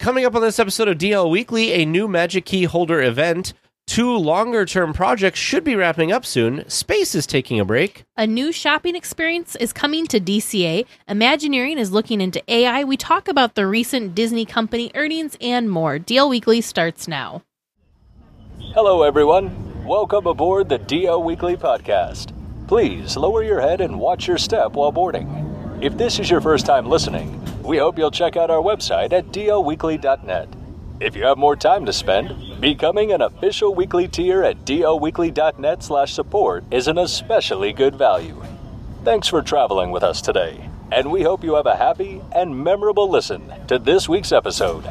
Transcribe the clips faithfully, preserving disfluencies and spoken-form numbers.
Coming up on this episode of D L Weekly, a new Magic Key holder event. Two longer-term projects should be wrapping up soon. Space is taking a break. A new shopping experience is coming to D C A. Imagineering is looking into A I. We talk about the recent Disney company earnings and more. D L Weekly starts now. Hello, everyone. Welcome aboard the D L Weekly podcast. Please lower your head and watch your step while boarding. If this is your first time listening, we hope you'll check out our website at d l weekly dot net. If you have more time to spend, becoming an official weekly tier at d l weekly dot net slash support is an especially good value. Thanks for traveling with us today, and we hope you have a happy and memorable listen to this week's episode.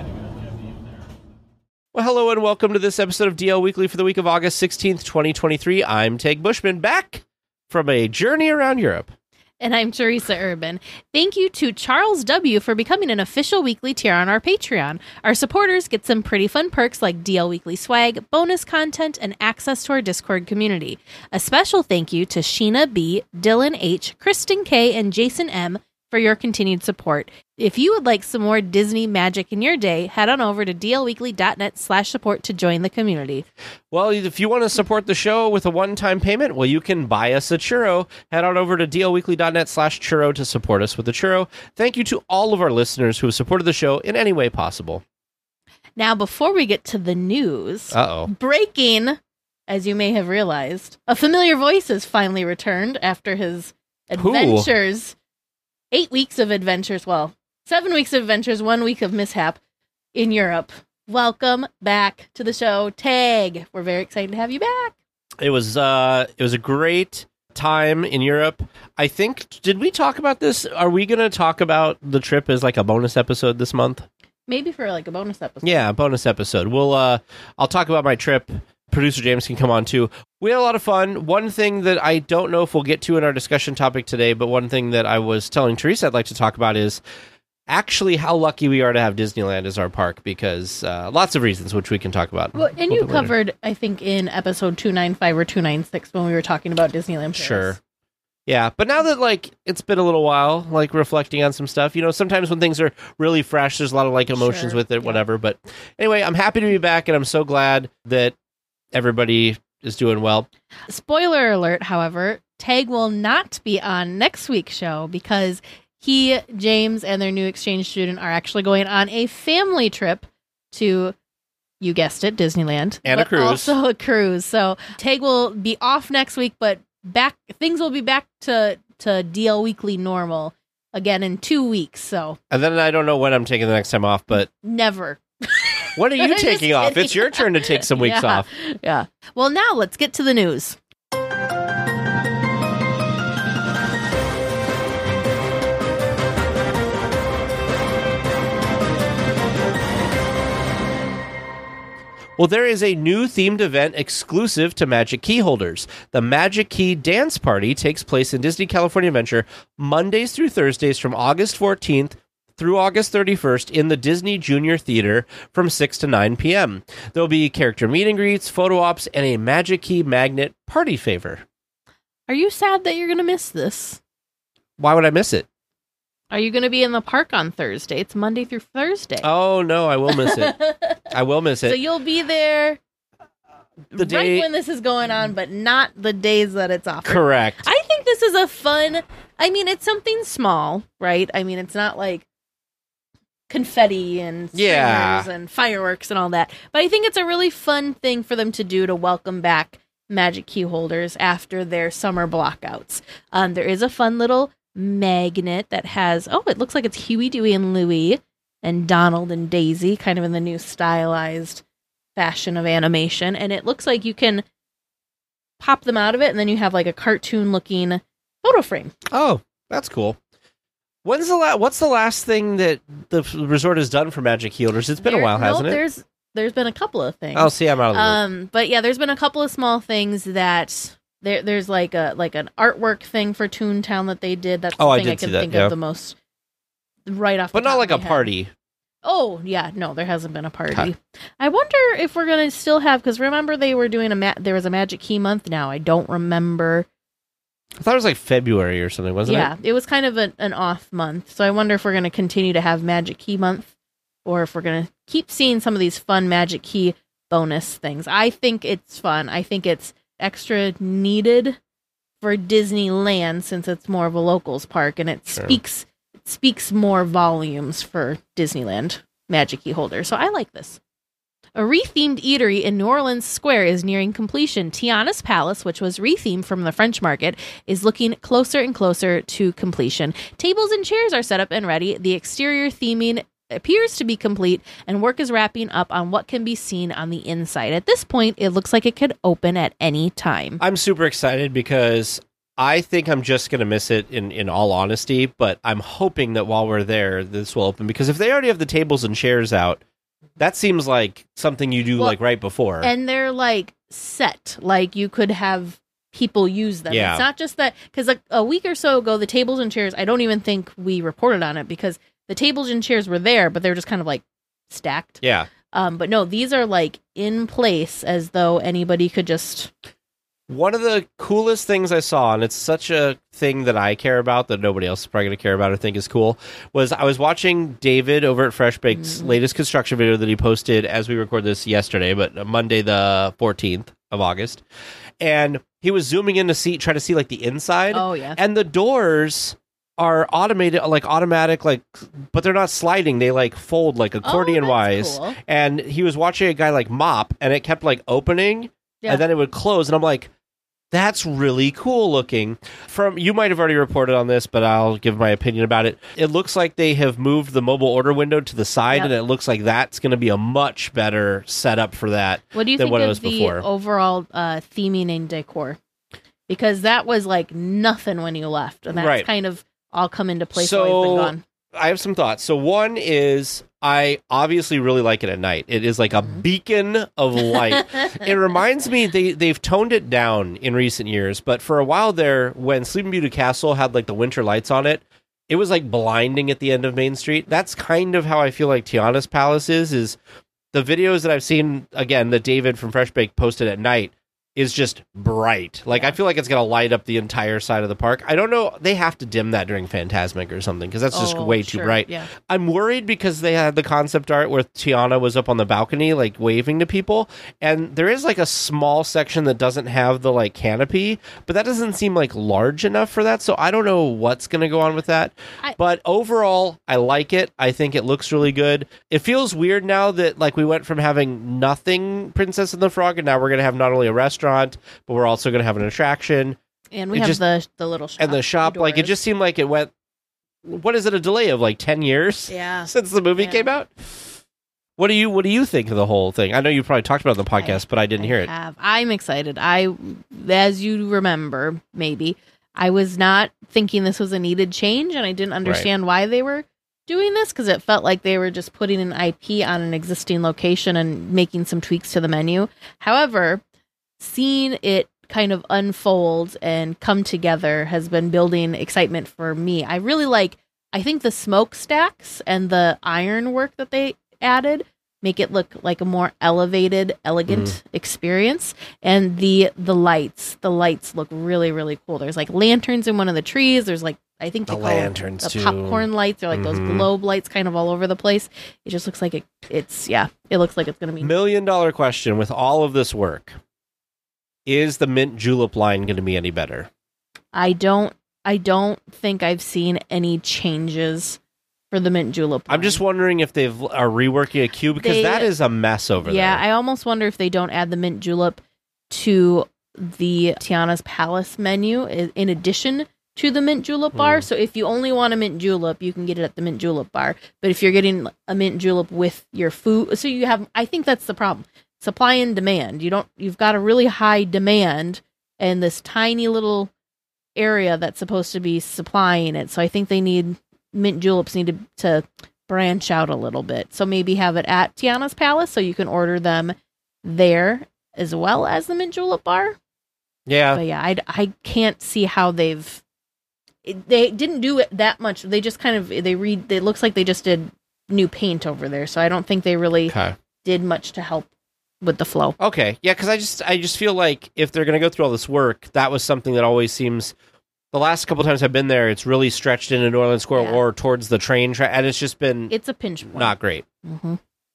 Well, hello and welcome to this episode of D L Weekly for the week of August sixteenth, twenty twenty-three. I'm Teg Bushman, back from a journey around Europe. And I'm Teresa Urban. Thank you to Charles W. for becoming an official weekly tier on our Patreon. Our supporters get some pretty fun perks like D L Weekly swag, bonus content, and access to our Discord community. A special thank you to Sheena B., Dylan H., Kristen K., and Jason M. for your continued support. If you would like some more Disney magic in your day, head on over to d l weekly dot net slash support to join the community. Well, if you want to support the show with a one-time payment, well, you can buy us a churro. Head on over to d l weekly dot net slash churro to support us with a churro. Thank you to all of our listeners who have supported the show in any way possible. Now, before we get to the news, Uh-oh. breaking, as you may have realized, a familiar voice has finally returned after his adventures. Who? Eight weeks of adventures, well, seven weeks of adventures, one week of mishap in Europe. Welcome back to the show, Teg. We're very excited to have you back. It was uh, it was a great time in Europe. I think, did we talk about this? Are we going to talk about the trip as like a bonus episode this month? Maybe for like a bonus episode. Yeah, a bonus episode. We'll uh, I'll talk about my trip. Producer James can come on too. We had a lot of fun. One thing that I don't know if we'll get to in our discussion topic today, but one thing that I was telling Teresa I'd like to talk about is actually how lucky we are to have Disneyland as our park, because uh, lots of reasons, which we can talk about. Well, and you covered, I think, in episode two ninety-five or two ninety-six when we were talking about Disneyland Paris. Sure. Yeah, but now that, like, it's been a little while, like, reflecting on some stuff, you know, sometimes when things are really fresh, there's a lot of, like, emotions sure. with it, yeah. whatever. But anyway, I'm happy to be back, and I'm so glad that everybody is doing well. Spoiler alert, however, Teg will not be on next week's show because he, James, and their new exchange student are actually going on a family trip to, you guessed it, Disneyland. And a cruise. Also a cruise. So Teg will be off next week, but back things will be back to, to D L Weekly normal again in two weeks. So, and then I don't know when I'm taking the next time off, but never. When are you taking off? It's your turn to take some weeks yeah, off. Yeah. Well, now let's get to the news. Well, there is a new themed event exclusive to Magic Key holders. The Magic Key Dance Party takes place in Disney California Adventure Mondays through Thursdays from August fourteenth through August thirty-first in the Disney Junior Theater from six to nine p.m. There will be character meet and greets, photo ops, and a Magic Key magnet party favor. Are you sad that you're going to miss this? Why would I miss it? Are you going to be in the park on Thursday? It's Monday through Thursday. Oh, no, I will miss it. I will miss it. So you'll be there the day right when this is going on, but not the days that it's off. Correct. I think this is a fun, I mean, it's something small, right? I mean, it's not like confetti and streamers yeah. and fireworks and all that. But I think it's a really fun thing for them to do to welcome back Magic Key holders after their summer blockouts. Um, there is a fun little magnet that has, oh, it looks like it's Huey, Dewey, and Louie and Donald and Daisy, kind of in the new stylized fashion of animation. And it looks like you can pop them out of it, and then you have like a cartoon-looking photo frame. Oh, that's cool. When's the la- What's the last thing that the resort has done for Magic Key holders? It's been there, a while, hasn't no, it? There's there's been a couple of things. Oh, see, I'm out of the Um, but yeah, there's been a couple of small things that there. There's like a like an artwork thing for Toontown that they did. That's the oh, I thing did I can see that, think yeah. of the most right off. But the not top like of a my party. Head. Oh yeah, no, there hasn't been a party. Huh. I wonder if we're gonna still have, because remember they were doing a ma- there was a Magic Key month now. I don't remember. I thought it was like February or something, wasn't yeah, it? Yeah, it was kind of a, an off month. So I wonder if we're going to continue to have Magic Key month, or if we're going to keep seeing some of these fun Magic Key bonus things. I think it's fun. I think it's extra needed for Disneyland since it's more of a locals park, and it sure. speaks it speaks more volumes for Disneyland Magic Key holders. So I like this. A rethemed eatery in New Orleans Square is nearing completion. Tiana's Palace, which was rethemed from the French Market, is looking closer and closer to completion. Tables and chairs are set up and ready. The exterior theming appears to be complete, and work is wrapping up on what can be seen on the inside. At this point, it looks like it could open at any time. I'm super excited because I think I'm just going to miss it in, in all honesty, but I'm hoping that while we're there, this will open, because if they already have the tables and chairs out, that seems like something you do well, like right before. And they're like set, like you could have people use them. Yeah. It's not just that, because like a week or so ago, the tables and chairs, I don't even think we reported on it because the tables and chairs were there, but they were just kind of like stacked. Yeah. Um, but no, these are like in place as though anybody could just... One of the coolest things I saw, and it's such a thing that I care about that nobody else is probably going to care about or think is cool, was I was watching David over at Fresh Baked's mm-hmm. latest construction video that he posted as we record this yesterday, but Monday the fourteenth of August. And he was zooming in to see, try to see like the inside. Oh, yeah. And the doors are automated, like automatic, like, but they're not sliding. They like fold like accordion oh, wise. Cool. And he was watching a guy like mop, and it kept like opening, yeah. and then it would close. And I'm like, that's really cool looking. From you might have already reported on this, but I'll give my opinion about it. It looks like they have moved the mobile order window to the side, yep. and it looks like that's going to be a much better setup for that. What do you than think what of it was the before. overall uh, theming and decor? Because that was like nothing when you left, and that's right. kind of all come into place so, while you've been gone. I have some thoughts. So one is I obviously really like it at night. It is like a beacon of light. It reminds me, they, they've toned it down in recent years, but for a while there, when Sleeping Beauty Castle had like the winter lights on it, it was like blinding at the end of Main Street. That's kind of how I feel like Tiana's Palace is, is the videos that I've seen, again, that David from Fresh Bake posted at night, is just bright. Like, I feel like it's going to light up the entire side of the park. I don't know. They have to dim that during Fantasmic or something, because that's just oh, way sure. too bright. Yeah. I'm worried because they had the concept art where Tiana was up on the balcony, like, waving to people, and there is, like, a small section that doesn't have the, like, canopy, but that doesn't seem, like, large enough for that, so I don't know what's going to go on with that. I, but overall, I like it. I think it looks really good. It feels weird now that, like, we went from having nothing Princess and the Frog, and now we're going to have not only a restaurant, but we're also going to have an attraction, and we it have just, the the little shop and the shop. Doors. Like, it just seemed like it went. What is it? A delay of like ten years? Yeah, since the movie yeah. came out. What do you What do you think of the whole thing? I know you probably talked about it on the podcast, I, but I didn't I hear it. Have. I'm excited. I, as you remember, maybe I was not thinking this was a needed change, and I didn't understand right. why they were doing this, because it felt like they were just putting an I P on an existing location and making some tweaks to the menu. However, seeing it kind of unfold and come together has been building excitement for me. I really like, I think the smokestacks and the iron work that they added make it look like a more elevated, elegant mm. experience. And the the lights, the lights look really, really cool. There's like lanterns in one of the trees. There's like, I think they the call lanterns them the too. popcorn lights. They're like mm-hmm. those globe lights kind of all over the place. It just looks like it, it's, yeah, it looks like it's going to be. Million dollar question with all of this work. Is the mint julep line going to be any better? I don't I don't think I've seen any changes for the mint julep line. I'm just wondering if they are reworking a queue, because they, that is a mess over yeah, there. Yeah, I almost wonder if they don't add the mint julep to the Tiana's Palace menu in addition to the mint julep bar. Mm. So if you only want a mint julep, you can get it at the mint julep bar. But if you're getting a mint julep with your food, so you have, I think that's the problem. Supply and demand. You don't, you've got a really high demand and this tiny little area that's supposed to be supplying it. So I think they need, mint juleps need to, to branch out a little bit. So maybe have it at Tiana's Palace so you can order them there as well as the mint julep bar. Yeah. But yeah, I, I can't see how they've, it, they didn't do it that much. They just kind of, they read, it looks like they just did new paint over there. So I don't think they really okay. did much to help with the flow. Okay. Yeah, because I just I just feel like if they're going to go through all this work, that was something that always seems The last couple times I've been there, it's really stretched into New Orleans Square Yeah. or towards the train track, and it's just been It's a pinch point. not great. Mm-hmm.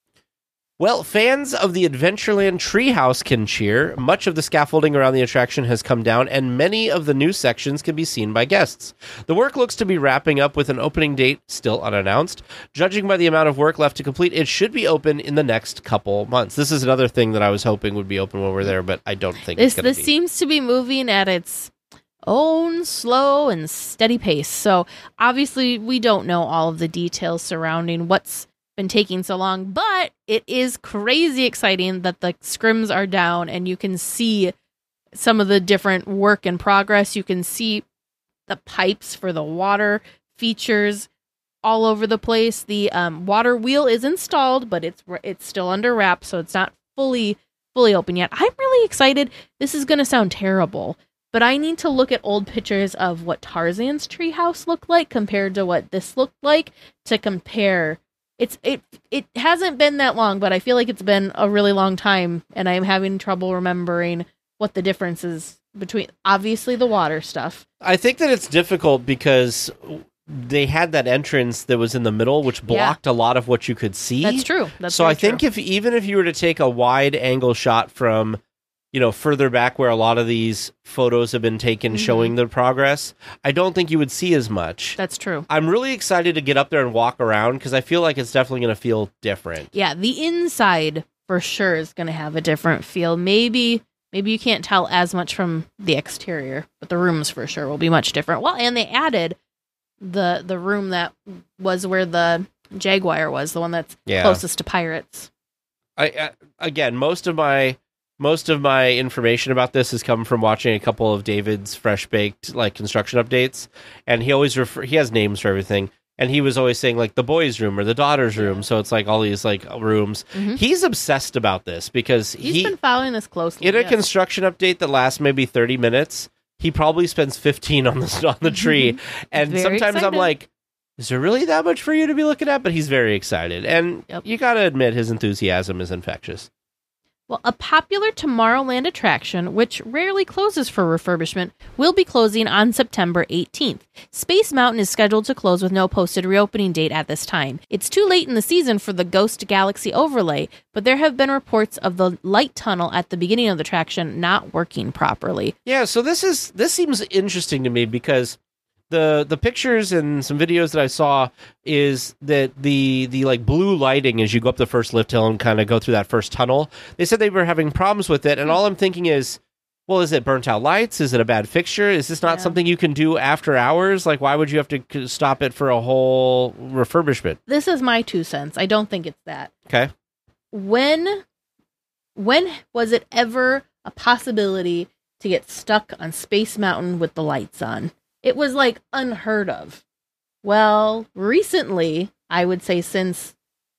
Well, fans of the Adventureland Treehouse can cheer. Much of the scaffolding around the attraction has come down, and many of the new sections can be seen by guests. The work looks to be wrapping up with an opening date still unannounced. Judging by the amount of work left to complete, it should be open in the next couple months. This is another thing that I was hoping would be open when we're there, but I don't think This it's going to this be. seems to be moving at its own slow and steady pace. So obviously we don't know all of the details surrounding what's been taking so long, but it is crazy exciting that the scrims are down and you can see some of the different work in progress. You can see the pipes for the water features all over the place. The um, water wheel is installed, but it's it's still under wraps, so it's not fully fully open yet. I'm really excited. This is going to sound terrible, but I need to look at old pictures of what Tarzan's treehouse looked like compared to what this looked like to compare. It's it it hasn't been that long, but I feel like it's been a really long time, and I'm having trouble remembering what the difference is between, obviously, the water stuff. I think that it's difficult because they had that entrance that was in the middle, which blocked Yeah. a lot of what you could see. That's true. That's so very I think true. if even if you were to take a wide angle shot from, you know, further back where a lot of these photos have been taken Mhm. showing the progress, I don't think you would see as much. That's true. I'm really excited to get up there and walk around because I feel like it's definitely going to feel different. Yeah, the inside for sure is going to have a different feel. Maybe maybe you can't tell as much from the exterior, but the rooms for sure will be much different. Well, and they added the the room that was where the Jaguar was, the one that's Yeah. closest to Pirates. I, I again, most of my most of my information about this has come from watching a couple of David's fresh baked like construction updates, and he always refer he has names for everything, and he was always saying like the boys' room or the daughters' room, so it's like all these like rooms. Mhm. He's obsessed about this because He's he been following this closely. in a yes. construction update that lasts maybe thirty minutes, he probably spends fifteen on the on the tree, and Very sometimes I'm excited. like, is there really that much for you to be looking at? But he's very excited, and Yep. you got to admit his enthusiasm is infectious. Well, a popular Tomorrowland attraction, which rarely closes for refurbishment, will be closing on September eighteenth. Space Mountain is scheduled to close with no posted reopening date at this time. It's too late in the season for the Ghost Galaxy overlay, but there have been reports of the light tunnel at the beginning of the attraction not working properly. Yeah, so this is this seems interesting to me because the the pictures and some videos that I saw is that the the like blue lighting as you go up the first lift hill and kind of go through that first tunnel. They said they were having problems with it, and all I'm thinking is, well, is it burnt out lights? Is it a bad fixture? Is this not Yeah. something you can do after hours? Like, why would you have to c- stop it for a whole refurbishment? This is my two cents. I don't think it's that. Okay, When when was it ever a possibility to get stuck on Space Mountain with the lights on? It was like unheard of. Well, recently, I would say since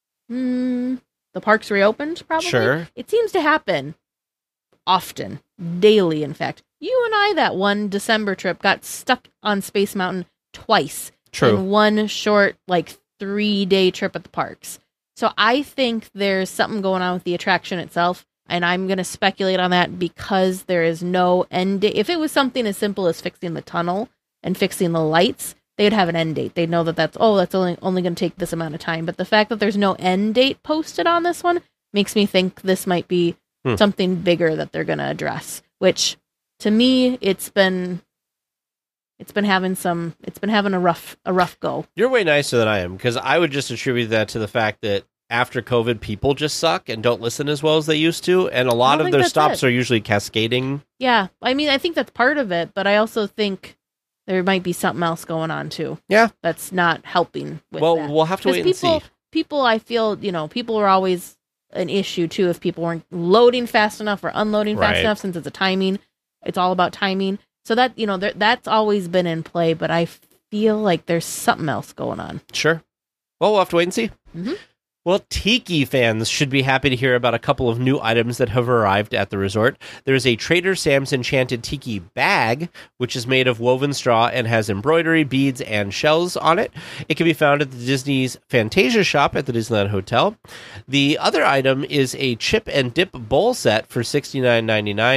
hmm, the parks reopened, probably. Sure. It seems to happen often, daily, in fact. You and I, that one December trip, got stuck on Space Mountain twice true. in one short, like, three-day trip at the parks. So I think there's something going on with the attraction itself, and I'm going to speculate on that because there is no end date. If it was something as simple as fixing the tunnel and fixing the lights, they'd have an end date. They'd know that that's, oh, that's only, only going to take this amount of time. But the fact that there's no end date posted on this one makes me think this might be Hmm. something bigger that they're going to address, which to me, it's been... It's been having some. It's been having a rough, a rough go. You're way nicer than I am because I would just attribute that to the fact that after COVID, people just suck and don't listen as well as they used to, and a lot don't of think their that's stops it. are usually cascading. Yeah, I mean, I think that's part of it, but I also think there might be something else going on too. Yeah. that's not helping with Well, that. we'll have to 'Cause wait people, and see. people, I feel, you know, people are always an issue too if people weren't loading fast enough or unloading fast Right. enough. Since it's a timing, it's all about timing. So that, you know, there, that's always been in play, but I feel like there's something else going on. Sure. Well, we'll have to wait and see. Mhm. Well, Tiki fans should be happy to hear about a couple of new items that have arrived at the resort. There is a Trader Sam's Enchanted Tiki bag, which is made of woven straw and has embroidery, beads, and shells on it. It can be found at the Disney's Fantasia shop at the Disneyland Hotel. The other item is a chip and dip bowl set for sixty-nine ninety-nine.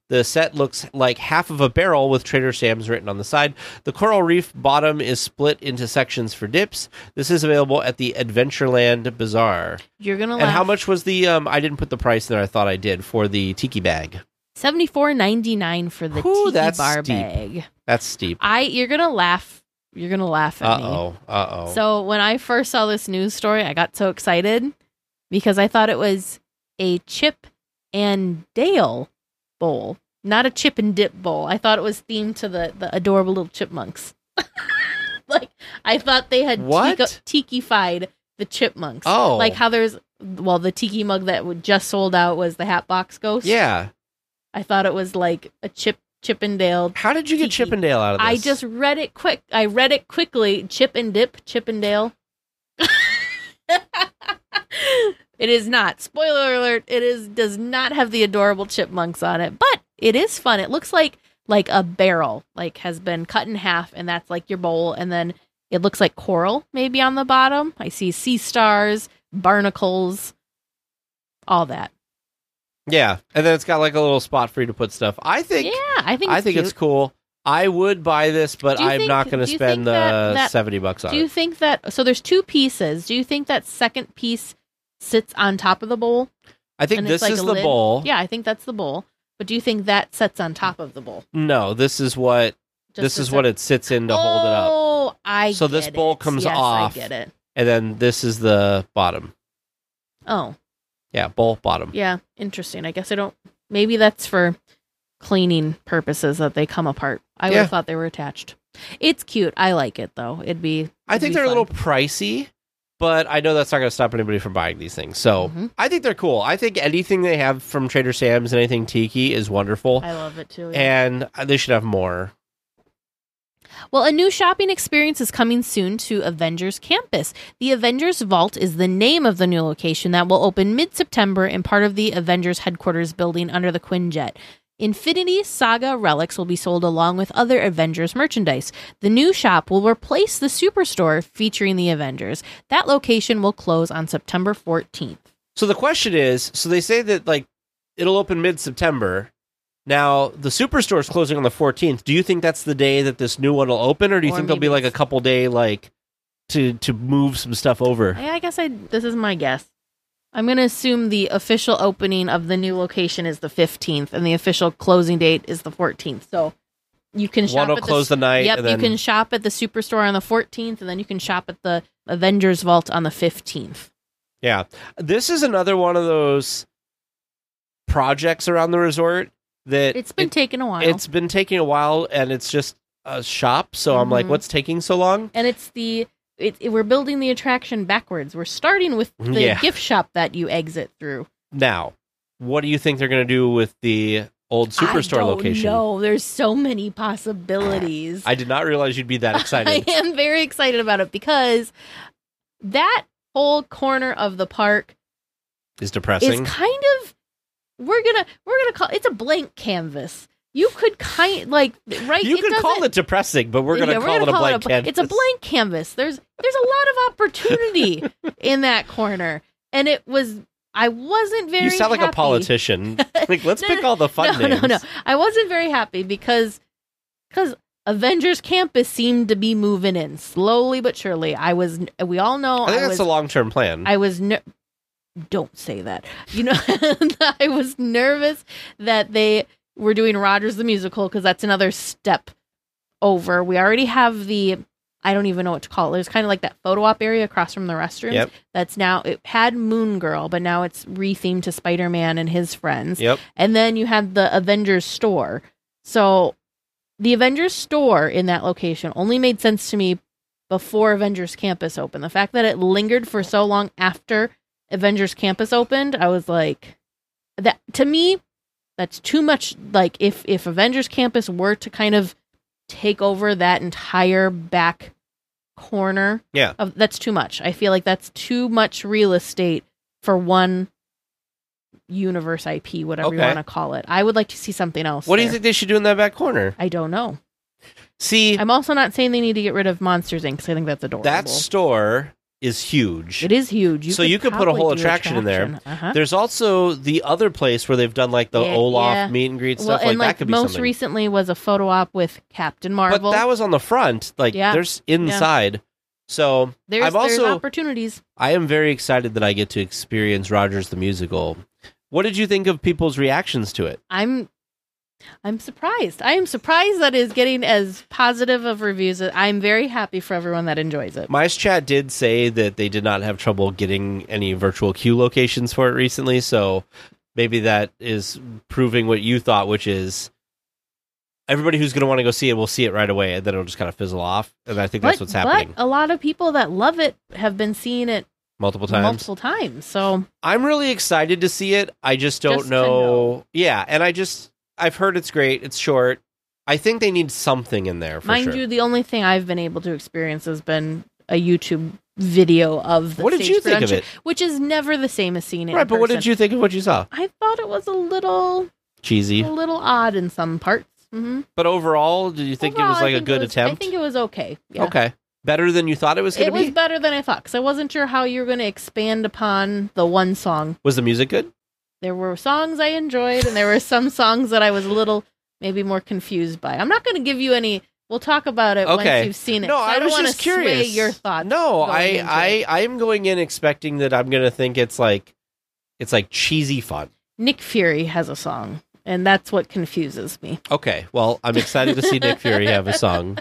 The set looks like half of a barrel with Trader Sam's written on the side. The coral reef bottom is split into sections for dips. This is available at the Adventureland Bazaar. You're gonna. And laugh. how much was the? Um, I didn't put the price there. I thought I did for the tiki bag. seventy-four ninety-nine for the Ooh, tiki that's bar steep. bag. That's steep. I. You're gonna laugh. You're gonna laugh at Uh me. oh. Uh oh. So when I first saw this news story, I got so excited because I thought it was a Chip and Dale bowl, not a Chip and Dip bowl. I thought it was themed to the, the adorable little chipmunks. Like, I thought they had What? tiki-fied the chipmunks. Oh. Like how there's, well, the tiki mug that would just sold out was the Hatbox Ghost. Yeah. I thought it was like a Chip Chip and Dale. How did you get Tiki. Chip and Dale out of this? I just read it quick. I read it quickly. Chip and Dip, Chip and Dale. It is not. Spoiler alert. It is does not have the adorable chipmunks on it, but it is fun. It looks like like a barrel, like has been cut in half, and that's like your bowl, and then it looks like coral maybe on the bottom. I see sea stars, barnacles, all that. Yeah, and then it's got like a little spot for you to put stuff. I think. Yeah, I think I it's think cute. it's cool. I would buy this, but Do you I'm think- not going to do you spend think the that- that- seventy bucks on Do you it. think that so there's two pieces? Do you think that second piece sits on top of the bowl? I think and this it's like is a the lid? bowl. Yeah, I think that's the bowl. But do you think that sets on top of the bowl? No, this is what Just this to is set- what it sits in to hold it up, Oh, I So this get bowl it. comes yes, off. I get it. and then this is the bottom. Oh, Yeah, bowl bottom. yeah, interesting. I guess I don't. Maybe that's for cleaning purposes that they come apart. I would Yeah. have thought they were attached. It's cute. I like it though. It'd be. I it'd think be they're fun. a little pricey, but I know that's not going to stop anybody from buying these things. So Mhm. I think they're cool. I think anything they have from Trader Sam's, anything tiki, is wonderful, I love it too. Yeah. and they should have more. Well, a new shopping experience is coming soon to Avengers Campus. The Avengers Vault is the name of the new location that will open mid-September in part of the Avengers headquarters building under the Quinjet. Infinity Saga relics will be sold along with other Avengers merchandise. The new shop will replace the Superstore featuring the Avengers. That location will close on September fourteenth. So the question is, so they say that like it'll open mid-September. Now the Superstore is closing on the fourteenth. Do you think that's the day that this new one will open, or do you Or think there'll be maybe like a it's- couple day like to to move some stuff over? I, I guess I this is my guess. I'm going to assume the official opening of the new location is the fifteenth, and the official closing date is the fourteenth. So you can shop One will at close the, the night. Yep, and then, you can shop at the Superstore on the fourteenth, and then you can shop at the Avengers Vault on the fifteenth. Yeah, this is another one of those projects around the resort that It's been it- taking a while. It's been taking a while, and it's just a shop. So I'm like, Mhm. what's taking so long? and it's the it, it- we're building the attraction backwards. We're starting with the Yeah. gift shop that you exit through. Now, what do you think they're going to do with the old Superstore I don't location? know. There's so many possibilities. I did not realize you'd be that I excited. am very excited about it because that whole corner of the park Is depressing. is kind of we're gonna we're gonna call it's a blank canvas. You could kind like right. you it could call doesn't- it depressing, but we're going to yeah, call it a gonna blank bl- canvas. It's a blank canvas. There's there's a lot of opportunity in that corner, and it was I wasn't very. You sound like happy. a politician. Like, let's No, pick all the fun no, names. No, no, I wasn't very happy because because Avengers Campus seemed to be moving in slowly but surely. I was. We all know. I think I that's was, the long-term plan. I was. Ner- Don't say that. You know, I was nervous that they were doing Rogers the Musical because that's another step over. We already have the. I don't even know what to call it. There's kind of like that photo op area across from the restrooms. Yep. That's now, it had Moon Girl, but now it's rethemed to Spider-Man and his friends. Yep. And then you have the Avengers store. So the Avengers store in that location only made sense to me before Avengers Campus opened. The fact that it lingered for so long after Avengers Campus opened, I was like, that to me, that's too much. Like if, if Avengers Campus were to kind of take over that entire back corner, Yeah. of, that's too much. I feel like that's too much real estate for one universe I P, whatever you Okay. want to call it. I would like to see something else. What do you there. think they should do in that back corner? I don't know. See, I'm also not saying they need to get rid of Monsters Incorporated because I think that's adorable. that store is huge. It is huge. You so you could put a probably whole do attraction, in there. Uh-huh. There's also the other place where they've done like the Yeah, Olaf yeah. meet and greet well, stuff. and like, like that could be most something. recently was a photo op with Captain Marvel. But that was on the front. Like Yeah. there's inside. So there's, I'm also there's opportunities. I am very excited that I get to experience Rogers the Musical. What did you think of people's reactions to it? I'm I'm surprised. I am surprised that it's getting as positive of reviews. I'm very happy for everyone that enjoys it. Mice Chat did say that they did not have trouble getting any virtual queue locations for it recently, so maybe that is proving what you thought, which is everybody who's going to want to go see it will see it right away, and then it'll just kind of fizzle off. And I think that's but, what's happening. But a lot of people that love it have been seeing it multiple times. multiple times. So I'm really excited to see it. I just don't Just to know. know. Yeah, and I just I've heard it's great. It's short. I think they need something in there for mind sure. you, the only thing I've been able to experience has been a YouTube video of the What did stage you think of production, it? which is never the same as seeing it. Right, in but what did person. you think of what you saw? I thought it was a little, Cheesy. a little odd in some parts. Mm-hmm. But overall, did you think it was Overall, I like a think good it was- attempt? I think it was okay. Yeah. Okay. Better than you thought it was going It to be? was better than I thought because I wasn't sure how you were going to expand upon the one song. Was the music good? There were songs I enjoyed, and there were some songs that I was a little maybe more confused by. I'm not going to give you any. We'll talk about it Okay. once you've seen it. No, so I, I don't was want just to curious. sway your thoughts. No, going I, into I, it. I am going in expecting that I'm going to think it's like, it's like cheesy fun. Nick Fury has a song, and that's what confuses me. Okay, well, I'm excited to see Nick Fury have a song.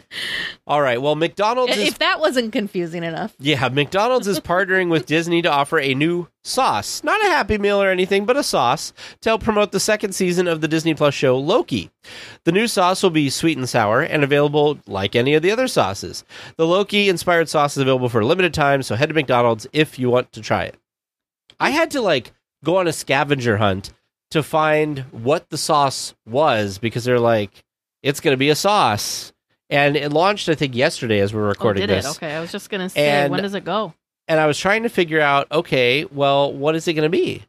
All right, well, McDonald's is If that wasn't confusing enough. Yeah, McDonald's is partnering with Disney to offer a new sauce. Not a Happy Meal or anything, but a sauce to help promote the second season of the Disney Plus show Loki. The new sauce will be sweet and sour and available like any of the other sauces. The Loki-inspired sauce is available for a limited time, so head to McDonald's if you want to try it. I had to, like, go on a scavenger hunt to find what the sauce was because they're like, it's going to be a sauce. And it launched, I think, yesterday as we're recording oh, did this. it? Okay, I was just going to say, And- when does it go? And I was trying to figure out, okay, well, what is it going to be?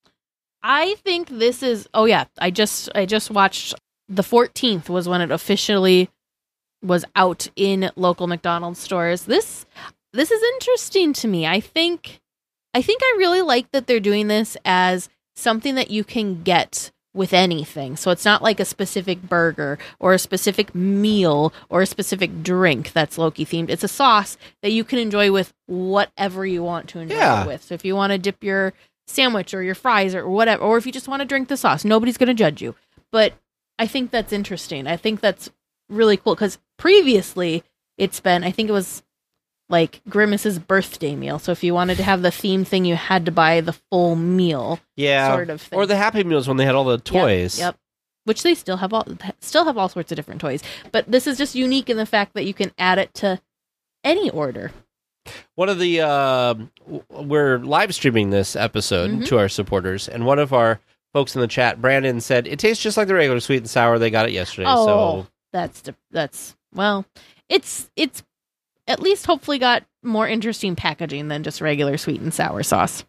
I think this is. Oh yeah, I just I just watched. The fourteenth was when it officially was out in local McDonald's stores. This this is interesting to me. I think I think I really like that they're doing this as something that you can get with anything. So it's not like a specific burger or a specific meal or a specific drink that's Loki themed. It's a sauce that you can enjoy with whatever you want to enjoy Yeah. it with. So if you want to dip your sandwich or your fries or whatever, or if you just want to drink the sauce, nobody's going to judge you. But I think that's interesting. I think that's really cool because previously it's been, I think it was like Grimace's birthday meal. So if you wanted to have the theme thing, you had to buy the full meal. Yeah, Sort of thing. or the Happy Meals when they had all the Yep, toys. Yep. Which they still have all still have all sorts of different toys. But this is just unique in the fact that you can add it to any order. One of the uh, w- we're live streaming this episode Mhm. to our supporters, and one of our folks in the chat, Brandon, said it tastes just like the regular sweet and sour. They got it yesterday. Oh, So that's di- that's well, it's it's at least hopefully got more interesting packaging than just regular sweet and sour sauce.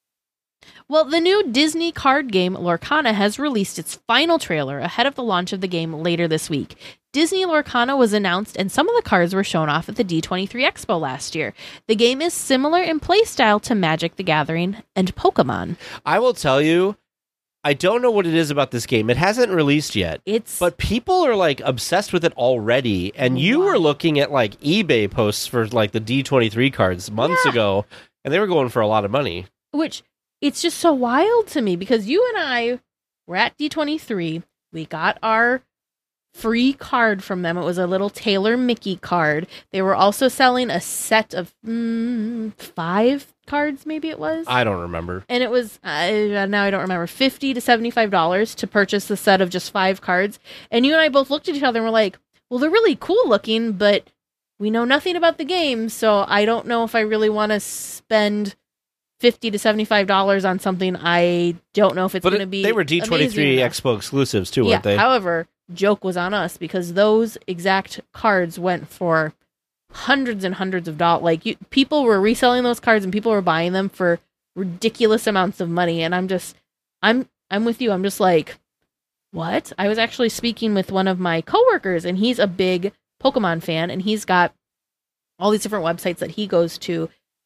Well, the new Disney card game Lorcana has released its final trailer ahead of the launch of the game later this week. Disney Lorcana was announced and some of the cards were shown off at the D twenty-three Expo last year. The game is similar in playstyle to Magic the Gathering and Pokemon. I will tell you, I don't know what it is about this game. It hasn't released yet. It's But people are like obsessed with it already, and you Wow. were looking at like eBay posts for like the D twenty-three cards months Yeah. ago, and they were going for a lot of money. which it's just so wild to me because you and I were at D twenty-three. We got our free card from them. It was a little Taylor Mickey card. They were also selling a set of mm, five cards, maybe it was. I don't remember. And it was, uh, now I don't remember, fifty to seventy-five dollars to purchase the set of just five cards. And you and I both looked at each other and were like, well, they're really cool looking, but we know nothing about the game, so I don't know if I really want to spend fifty to seventy-five dollars on something I don't know if it's But going to it- be they were D twenty-three amazing enough. Expo exclusives too, Yeah, weren't they? however, joke was on us because those exact cards went for hundreds and hundreds of dollars. Like, you, people were reselling those cards and people were buying them for ridiculous amounts of money. And I'm just, I'm, I'm with you. I'm just like, what? I was actually speaking with one of my coworkers, and he's a big Pokemon fan, and he's got all these different websites that he goes to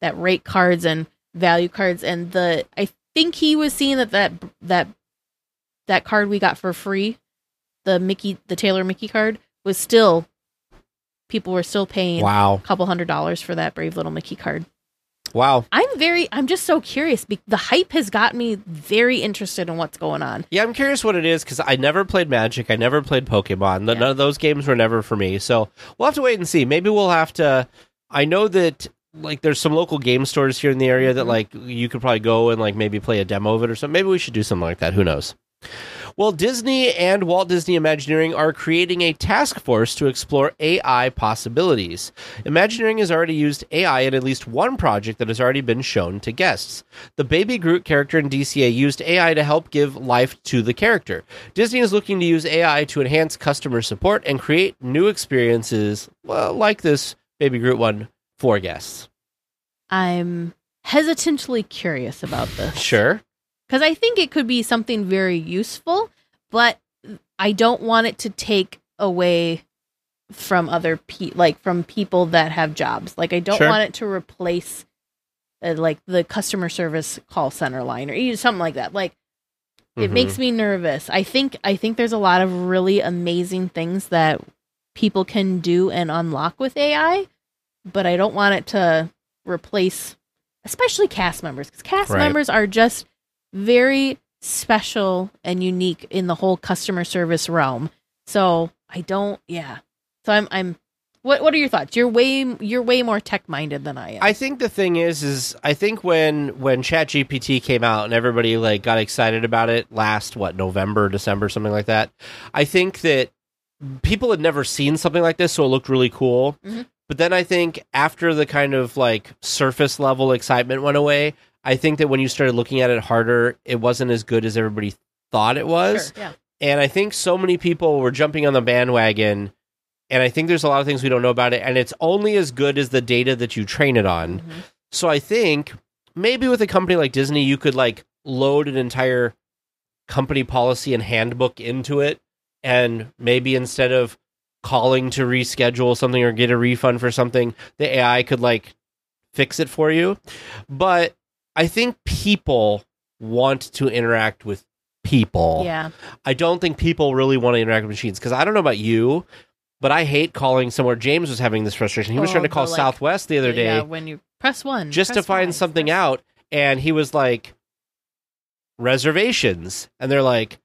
that rate cards and value cards, and the I think he was seeing that that that that card we got for free, the Mickey the Taylor Mickey card, was still people were still paying wow. a couple hundred dollars for that Brave Little Mickey card. Wow. I'm very, I'm just so curious. Be- the hype has got me very interested in what's going on. Yeah, I'm curious what it is because I never played Magic. I never played Pokemon. Yeah. None of those games were never for me. So we'll have to wait and see. Maybe we'll have to. I know that like there's some local game stores here in the area that Mm-hmm. like you could probably go and like maybe play a demo of it or something. Maybe we should do something like that. Who knows? Well, Disney and Walt Disney Imagineering are creating a task force to explore A I possibilities. Imagineering has already used A I in at least one project that has already been shown to guests. The Baby Groot character in D C A used A I to help give life to the character. Disney is looking to use A I to enhance customer support and create new experiences, well, like this Baby Groot one for guests. I'm hesitantly curious about this. Sure. Because I think it could be something very useful, but I don't want it to take away from other pe- like from people that have jobs. Like I don't Sure. want it to replace uh, like the customer service call center line or even something like that. Like it Mhm. makes me nervous. I think I think there's a lot of really amazing things that people can do and unlock with A I, but I don't want it to replace especially cast members, because cast Right. members are just very special and unique in the whole customer service realm. So I don't, yeah. So I'm, I'm. What, what are your thoughts? You're way, you're way more tech minded than I am. I think the thing is, is I think when when ChatGPT came out and everybody like got excited about it last what November, December, something like that. I think that people had never seen something like this, so it looked really cool. Mhm. But then I think after the kind of like surface level excitement went away, I think that when you started looking at it harder, it wasn't as good as everybody thought it was. Sure, yeah. And I think so many people were jumping on the bandwagon. And I think there's a lot of things we don't know about it. And it's only as good as the data that you train it on. Mhm. So I think maybe with a company like Disney, you could like load an entire company policy and handbook into it. And maybe instead of calling to reschedule something or get a refund for something, the A I could like fix it for you. But I think people want to interact with people. Yeah. I don't think people really want to interact with machines because I don't know about you, but I hate calling somewhere. James was having this frustration. He was Oh, trying to call the, like, Southwest the other day Yeah, when you press one. just to press find five, something press- out, and he was like, reservations. And they're like,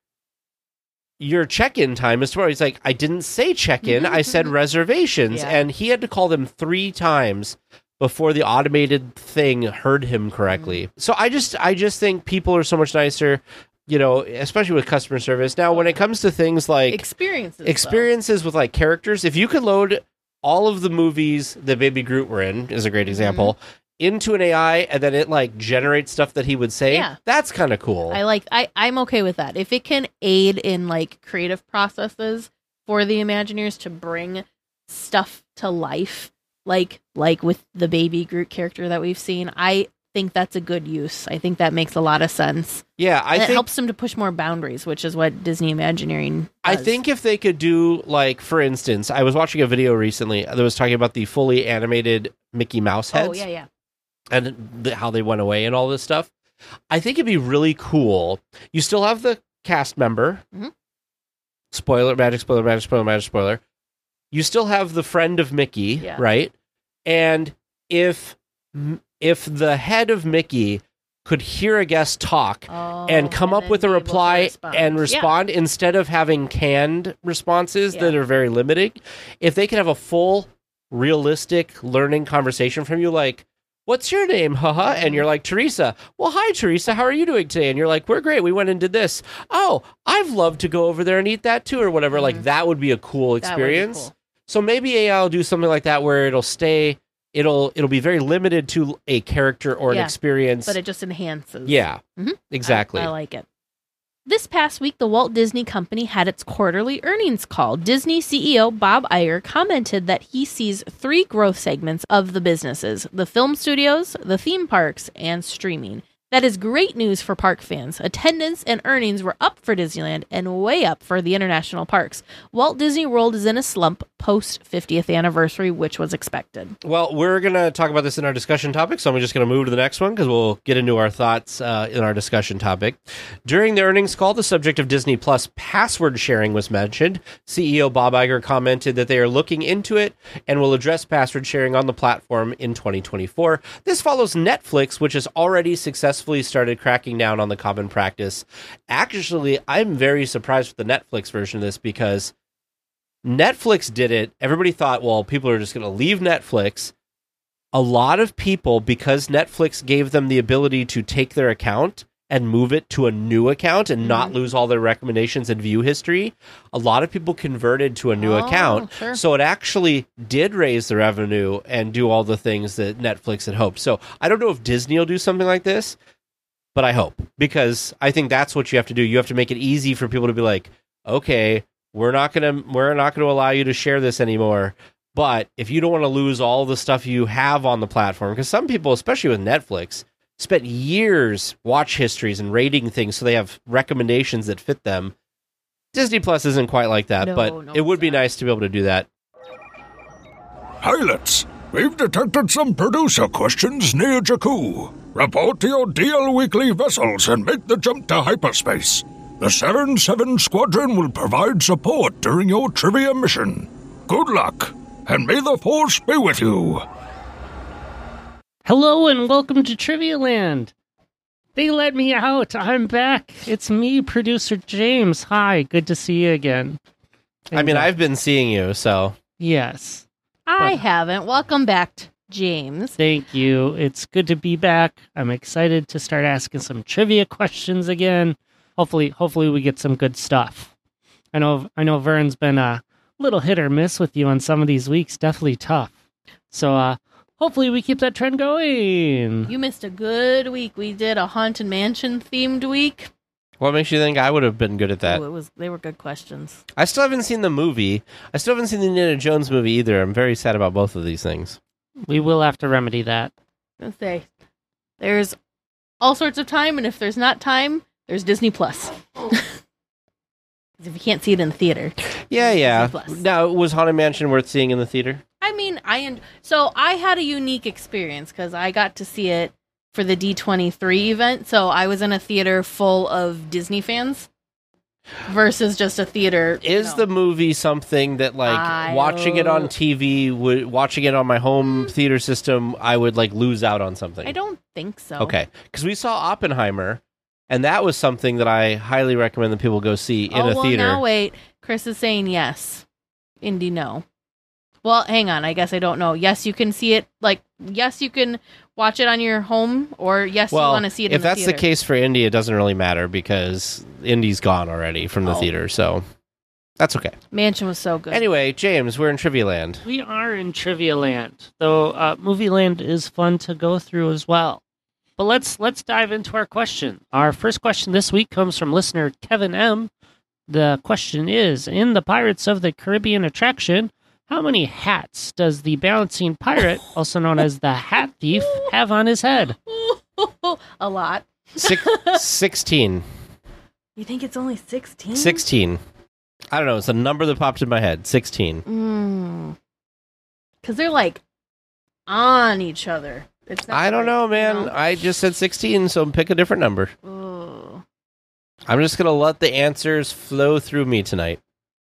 your check-in time is tomorrow. He's like, I didn't say check-in. I said reservations. Yeah. And he had to call them three times before the automated thing heard him correctly. Mm. So I just I just think people are so much nicer, you know, especially with customer service. Now, when it comes to things like Experiences. though. experiences with like characters, if you could load all of the movies that Baby Groot were in, is a great example, into an A I and then it like generates stuff that he would say, Yeah. that's kind of cool. I like I I'm okay with that. If it can aid in like creative processes for the Imagineers to bring stuff to life, like like with the Baby Groot character that we've seen, I think that's a good use. I think that makes a lot of sense. yeah, I and think it helps them to push more boundaries, which is what Disney Imagineering does. I think if they could do like, for instance, I was watching a video recently that was talking about the fully animated Mickey Mouse heads. Oh yeah, yeah. and the, how they went away and all this stuff. I think it'd be really cool. You still have the cast member. Mhm. Spoiler, magic, spoiler, magic, spoiler, magic, spoiler. You still have the friend of Mickey, Yeah. right? And if if the head of Mickey could hear a guest talk Oh, and come up then with a be able to reply respond. and Yeah. respond instead of having canned responses Yeah. that are very limiting, if they could have a full, realistic learning conversation from you, like, what's your name? Haha. And you're like, Teresa. Well, hi, Teresa. How are you doing today? And you're like, we're great. We went and did this. Oh, I've loved to go over there and eat that too, or whatever. Like, that would be a cool That would be experience. cool. So maybe A I will do something like that where it'll stay, it'll it'll be very limited to a character or Yeah, an experience. But it just enhances. yeah, Mhm. exactly. I, I like it. This past week, the Walt Disney Company had its quarterly earnings call. Disney C E O Bob Iger commented that he sees three growth segments of the businesses: the film studios, the theme parks, and streaming. That is great news for park fans. Attendance and earnings were up for Disneyland and way up for the international parks. Walt Disney World is in a slump post fiftieth anniversary, which was expected. Well, we're going to talk about this in our discussion topic, so I'm just going to move to the next one because we'll get into our thoughts uh, in our discussion topic. During the earnings call, the subject of Disney Plus password sharing was mentioned. C E O Bob Iger commented that they are looking into it and will address password sharing on the platform in twenty twenty-four. This follows Netflix, which has already successfully started cracking down on the common practice. Actually, I'm very surprised with the Netflix version of this because Netflix did it. Everybody thought, well, people are just going to leave Netflix. A lot of people, because Netflix gave them the ability to take their account and move it to a new account and mm-hmm. not lose all their recommendations and view history, a lot of people converted to a new oh, account. Sure. So it actually did raise the revenue and do all the things that Netflix had hoped. So I don't know if Disney will do something like this, but I hope, because I think that's what you have to do. You have to make it easy for people to be like, okay, we're not going to we're not going to allow you to share this anymore. But if you don't want to lose all the stuff you have on the platform, because some people, especially with Netflix, spent years watch histories and rating things so they have recommendations that fit them. Disney Plus isn't quite like that, no, but no, it would be not. nice to be able to do that. Pilots, we've detected some producer questions near Jakku. Report to your D L Weekly vessels and make the jump to hyperspace. The seven seven Squadron will provide support during your trivia mission. Good luck, and may the Force be with you. Hello and welcome to Trivia Land. They let me out. I'm back. It's me, producer James. Hi, good to see you again. And, I mean, uh, I've been seeing you, so... Yes. I But- haven't. Welcome back, James. Thank you. It's good to be back. I'm excited to start asking some trivia questions again. Hopefully, hopefully we get some good stuff. I know, I know Vern's been a little hit or miss with you on some of these weeks. Definitely tough. So, uh, hopefully we keep that trend going. You missed a good week. We did a Haunted Mansion themed week. What makes you think I would have been good at that? Ooh, it was they were good questions. I still haven't seen the movie. I still haven't seen the Indiana Jones movie either. I'm very sad about both of these things. We will have to remedy that. I was gonna say there's all sorts of time, and if there's not time, there's Disney Plus. If you can't see it in the theater, Yeah, yeah. Disney Plus. Now, was Haunted Mansion worth seeing in the theater? I mean, I en- so I had a unique experience because I got to see it for the D twenty-three event. So I was in a theater full of Disney fans versus just a theater. you Is know. the movie something that, like, I- watching it on T V, would, watching it on my home theater system, I would, like, lose out on something? I don't think so. Okay. Because we saw Oppenheimer, and that was something that I highly recommend that people go see in oh, a well, theater. now wait. Chris is saying yes. Indy, no. Well, hang on. I guess I don't know. Yes, you can see it. Like, yes, you can watch it on your home, or yes, well, you want to see it in if the that's theater. the case for Indy, it doesn't really matter because Indy's gone already from the Oh. theater, so that's okay. Mansion was so good. Anyway, James, we're in Trivia Land. We are in Trivia Land, though uh, Movie Land is fun to go through as well. But let's let's dive into our question. Our first question this week comes from listener Kevin M. The question is, in the Pirates of the Caribbean attraction, how many hats does the balancing pirate, also known as the Hat Thief, have on his head? A lot. Six, sixteen. You think it's only sixteen? sixteen. I don't know. It's a number that popped in my head. sixteen. Mm. Because they're like on each other. It's not I don't like, know, you man. know? I just said sixteen, so pick a different number. Ugh. I'm just going to let the answers flow through me tonight.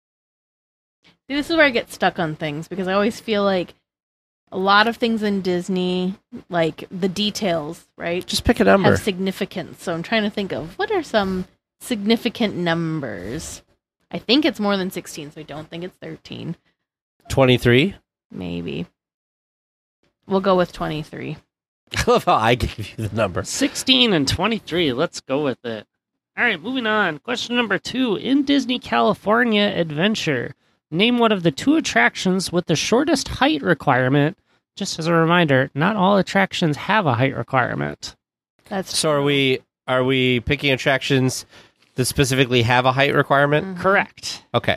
See, this is where I get stuck on things because I always feel like a lot of things in Disney, like the details, right, Just pick a number. have significance. So I'm trying to think of what are some significant numbers. I think it's more than sixteen, so I don't think it's thirteen. twenty-three? Maybe. We'll go with twenty-three. I love how I gave you the number. sixteen and twenty-three. Let's go with it. All right, moving on. Question number two. In Disney California Adventure, name one of the two attractions with the shortest height requirement. Just as a reminder, not all attractions have a height requirement. That's So are we are we picking attractions that specifically have a height requirement? Mhm. Correct. Okay.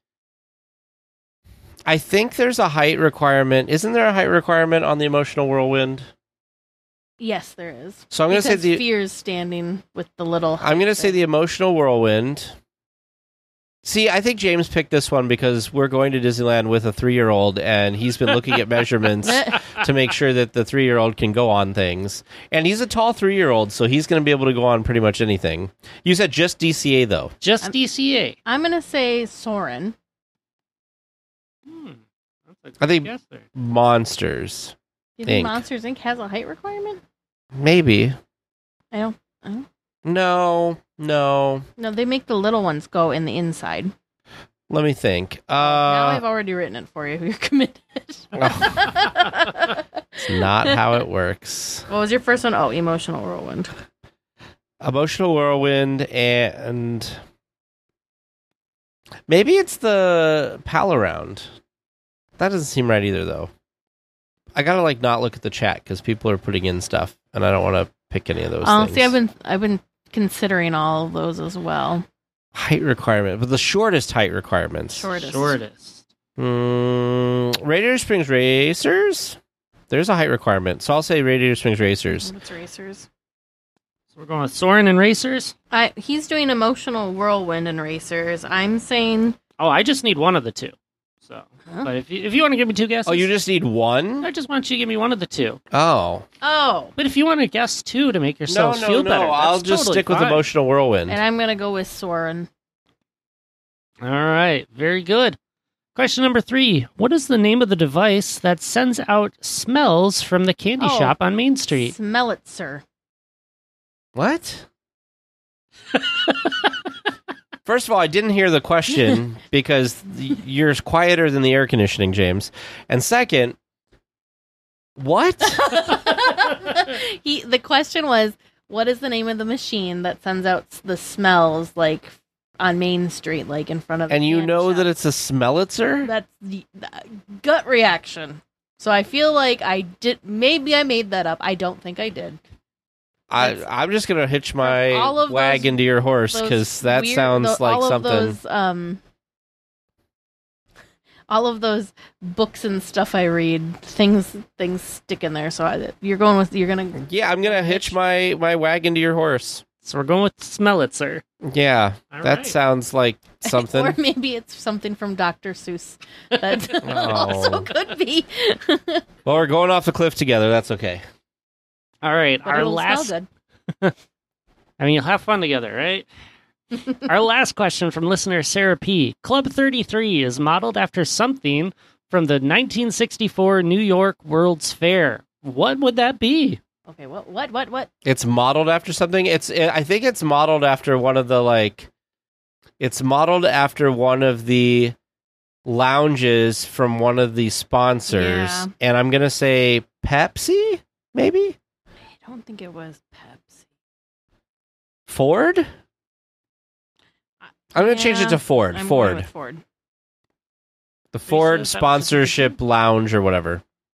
I think there's a height requirement. Isn't there a height requirement on the Emotional Whirlwind? Yes, there is. So I'm going to say Because the Fear's standing with the little. I'm going to say thing. the emotional whirlwind. See, I think James picked this one because we're going to Disneyland with a three-year-old, and he's been looking at measurements to make sure that the three-year-old can go on things. And he's a tall three-year-old, so he's going to be able to go on pretty much anything. You said just D C A, though. Just I'm- D C A. I'm gonna say Soren. Hmm. That's a I good think- guess there. Monsters. Do you think Ink. Monsters Incorporated has a height requirement? Maybe. I don't. I don't. No, no. No, they make the little ones go in the inside. Let me think. now Uh, I've already written it for you. You're committed. it's not how it works. What was your first one? Oh, emotional whirlwind. Emotional whirlwind, and maybe it's the pal around. That doesn't seem right either, though. I gotta like not look at the chat because people are putting in stuff, and I don't want to pick any of those Oh, things. see, I've been I've been considering all of those as well. height requirement, but the shortest height requirements. Shortest. Shortest. Mm, Radiator Springs Racers. There's a height requirement, so I'll say Radiator Springs Racers. What's racers? So we're going with Soren and Racers. I he's doing emotional whirlwind and racers. I'm saying Oh, I just need one of the two. So, Huh? but if you, if you want to give me two guesses, Oh, you just need one? I just want you to give me one of the two. Oh. oh, But if you want to guess two to make No, yourself no, feel no. better, I'll that's just totally stick with fine. Emotional Whirlwind. and I'm gonna go with Soren. All right, very good. Question number three. What is the name of the device that sends out smells from the candy Oh. shop on Main Street? Smell it, sir. What? First of all, I didn't hear the question because the, you're quieter than the air conditioning, James. And second, what? he the question was, what is the name of the machine that sends out s- the smells like on Main Street, like in front of the And you candy know shop? that it's a Smellitzer? That's the, the gut reaction. So I feel like I did. Maybe I made that up. I don't think I did. I, I'm just going to hitch my all of wagon those- to your horse Those because that weird- sounds the- like all something. Of those, um, all of those books and stuff I read, things things stick in there. So I, you're going with you're gonna. Yeah, I'm going to hitch my, my wagon to your horse. So we're going with Smell It, sir. Yeah, All that right. sounds like something. Or maybe it's something from Doctor Seuss. That Oh. also could be. Well, we're going off the cliff together. That's okay. All right, But our it'll last. smell good. I mean, you'll have fun together, right? Our last question from listener Sarah P. Club thirty-three is modeled after something from the nineteen sixty-four New York World's Fair. What would that be? Okay, what what what what? It's modeled after something. It's I think it's modeled after one of the like it's modeled after one of the lounges from one of the sponsors. Yeah. And I'm going to say Pepsi, maybe? I don't think it was Pepsi. Ford? I'm going to change it Yeah, to Ford. I'm Ford. going with Ford. The sure Ford that's the sponsorship lounge or whatever.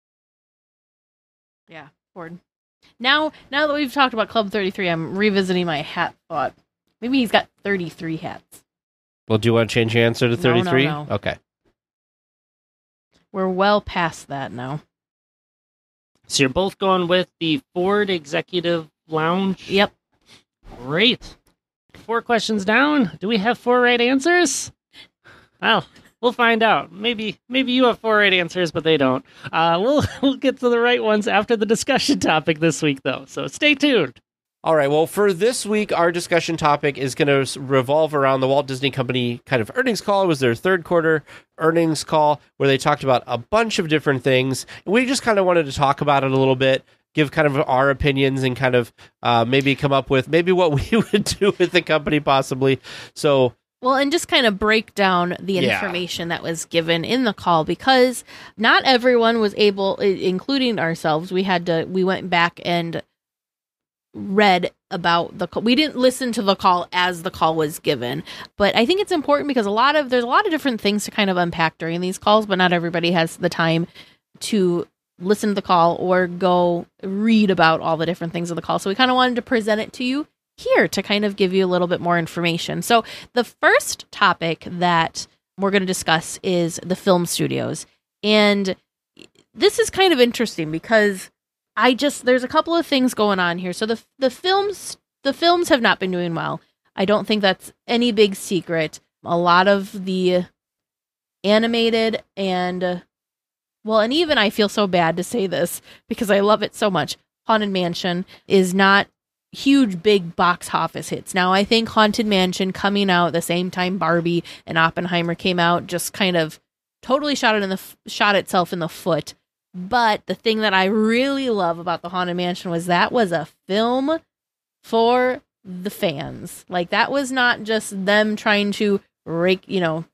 Yeah, Ford. Now, now that we've talked about Club thirty-three, I'm revisiting my hat thought. Maybe he's got thirty-three hats. Well, do you want to change your answer to No, no, thirty-three? no. Okay. We're well past that now. So you're both going with the Ford Executive Lounge? Yep. Great. Four questions down. Do we have four right answers? Well, we'll find out. Maybe maybe you have four right answers, but they don't. Uh, we'll we'll get to the right ones after the discussion topic this week, though. So stay tuned. All right. Well, for this week, our discussion topic is going to revolve around the Walt Disney Company kind of earnings call. It was their third quarter earnings call where they talked about a bunch of different things. And we just kind of wanted to talk about it a little bit, give kind of our opinions and kind of uh, maybe come up with maybe what we would do with the company possibly. So Well, and just kind of break down the Yeah. information that was given in the call because not everyone was able, i- including ourselves. We had to. We went back and read about the call. We didn't listen to the call as the call was given, but I think it's important because a lot of there's a lot of different things to kind of unpack during these calls, but not everybody has the time to listen to the call or go read about all the different things of the call. So we kind of wanted to present it to you here to kind of give you a little bit more information. So the first topic that we're going to discuss is the film studios. And this is kind of interesting because I just there's a couple of things going on here. So the the films the films have not been doing well. I don't think that's any big secret. A lot of the animated and uh, well, and even I feel so bad to say this because I love it so much. Haunted Mansion is not huge, big box office hits. Now, I think Haunted Mansion coming out the same time Barbie and Oppenheimer came out just kind of totally shot it in the shot itself in the foot. But the thing that I really love about the Haunted Mansion was that was a film for the fans. Like that was not just them trying to rake, you know,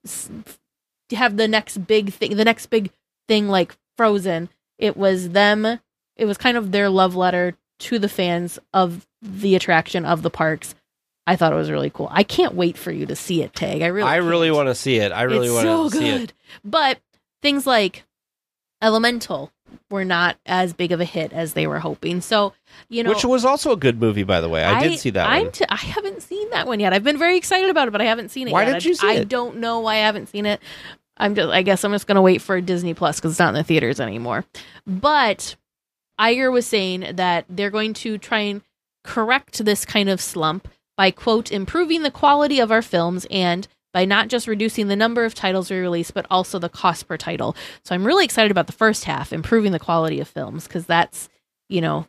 have the next big thing, the next big thing like Frozen. It was them. It was kind of their love letter to the fans of the attraction of the parks. I thought it was really cool. I can't wait for you to see it, Tag. I really, I can't. really want to see it. I really it's want so to see good. it. But things like Elemental were not as big of a hit as they were hoping. So, you know, Which was also a good movie, by the way. I, did see that I'm one. T- I haven't seen that one yet. I've been very excited about it, but I haven't seen it Why yet. didn't you see I, it? I don't know why I haven't seen it. I'm just. I guess I'm just going to wait for Disney Plus because it's not in the theaters anymore. But Iger was saying that they're going to try and correct this kind of slump by, quote, improving the quality of our films and by not just reducing the number of titles we release, but also the cost per title. So I'm really excited about the first half, improving the quality of films, because that's, you know,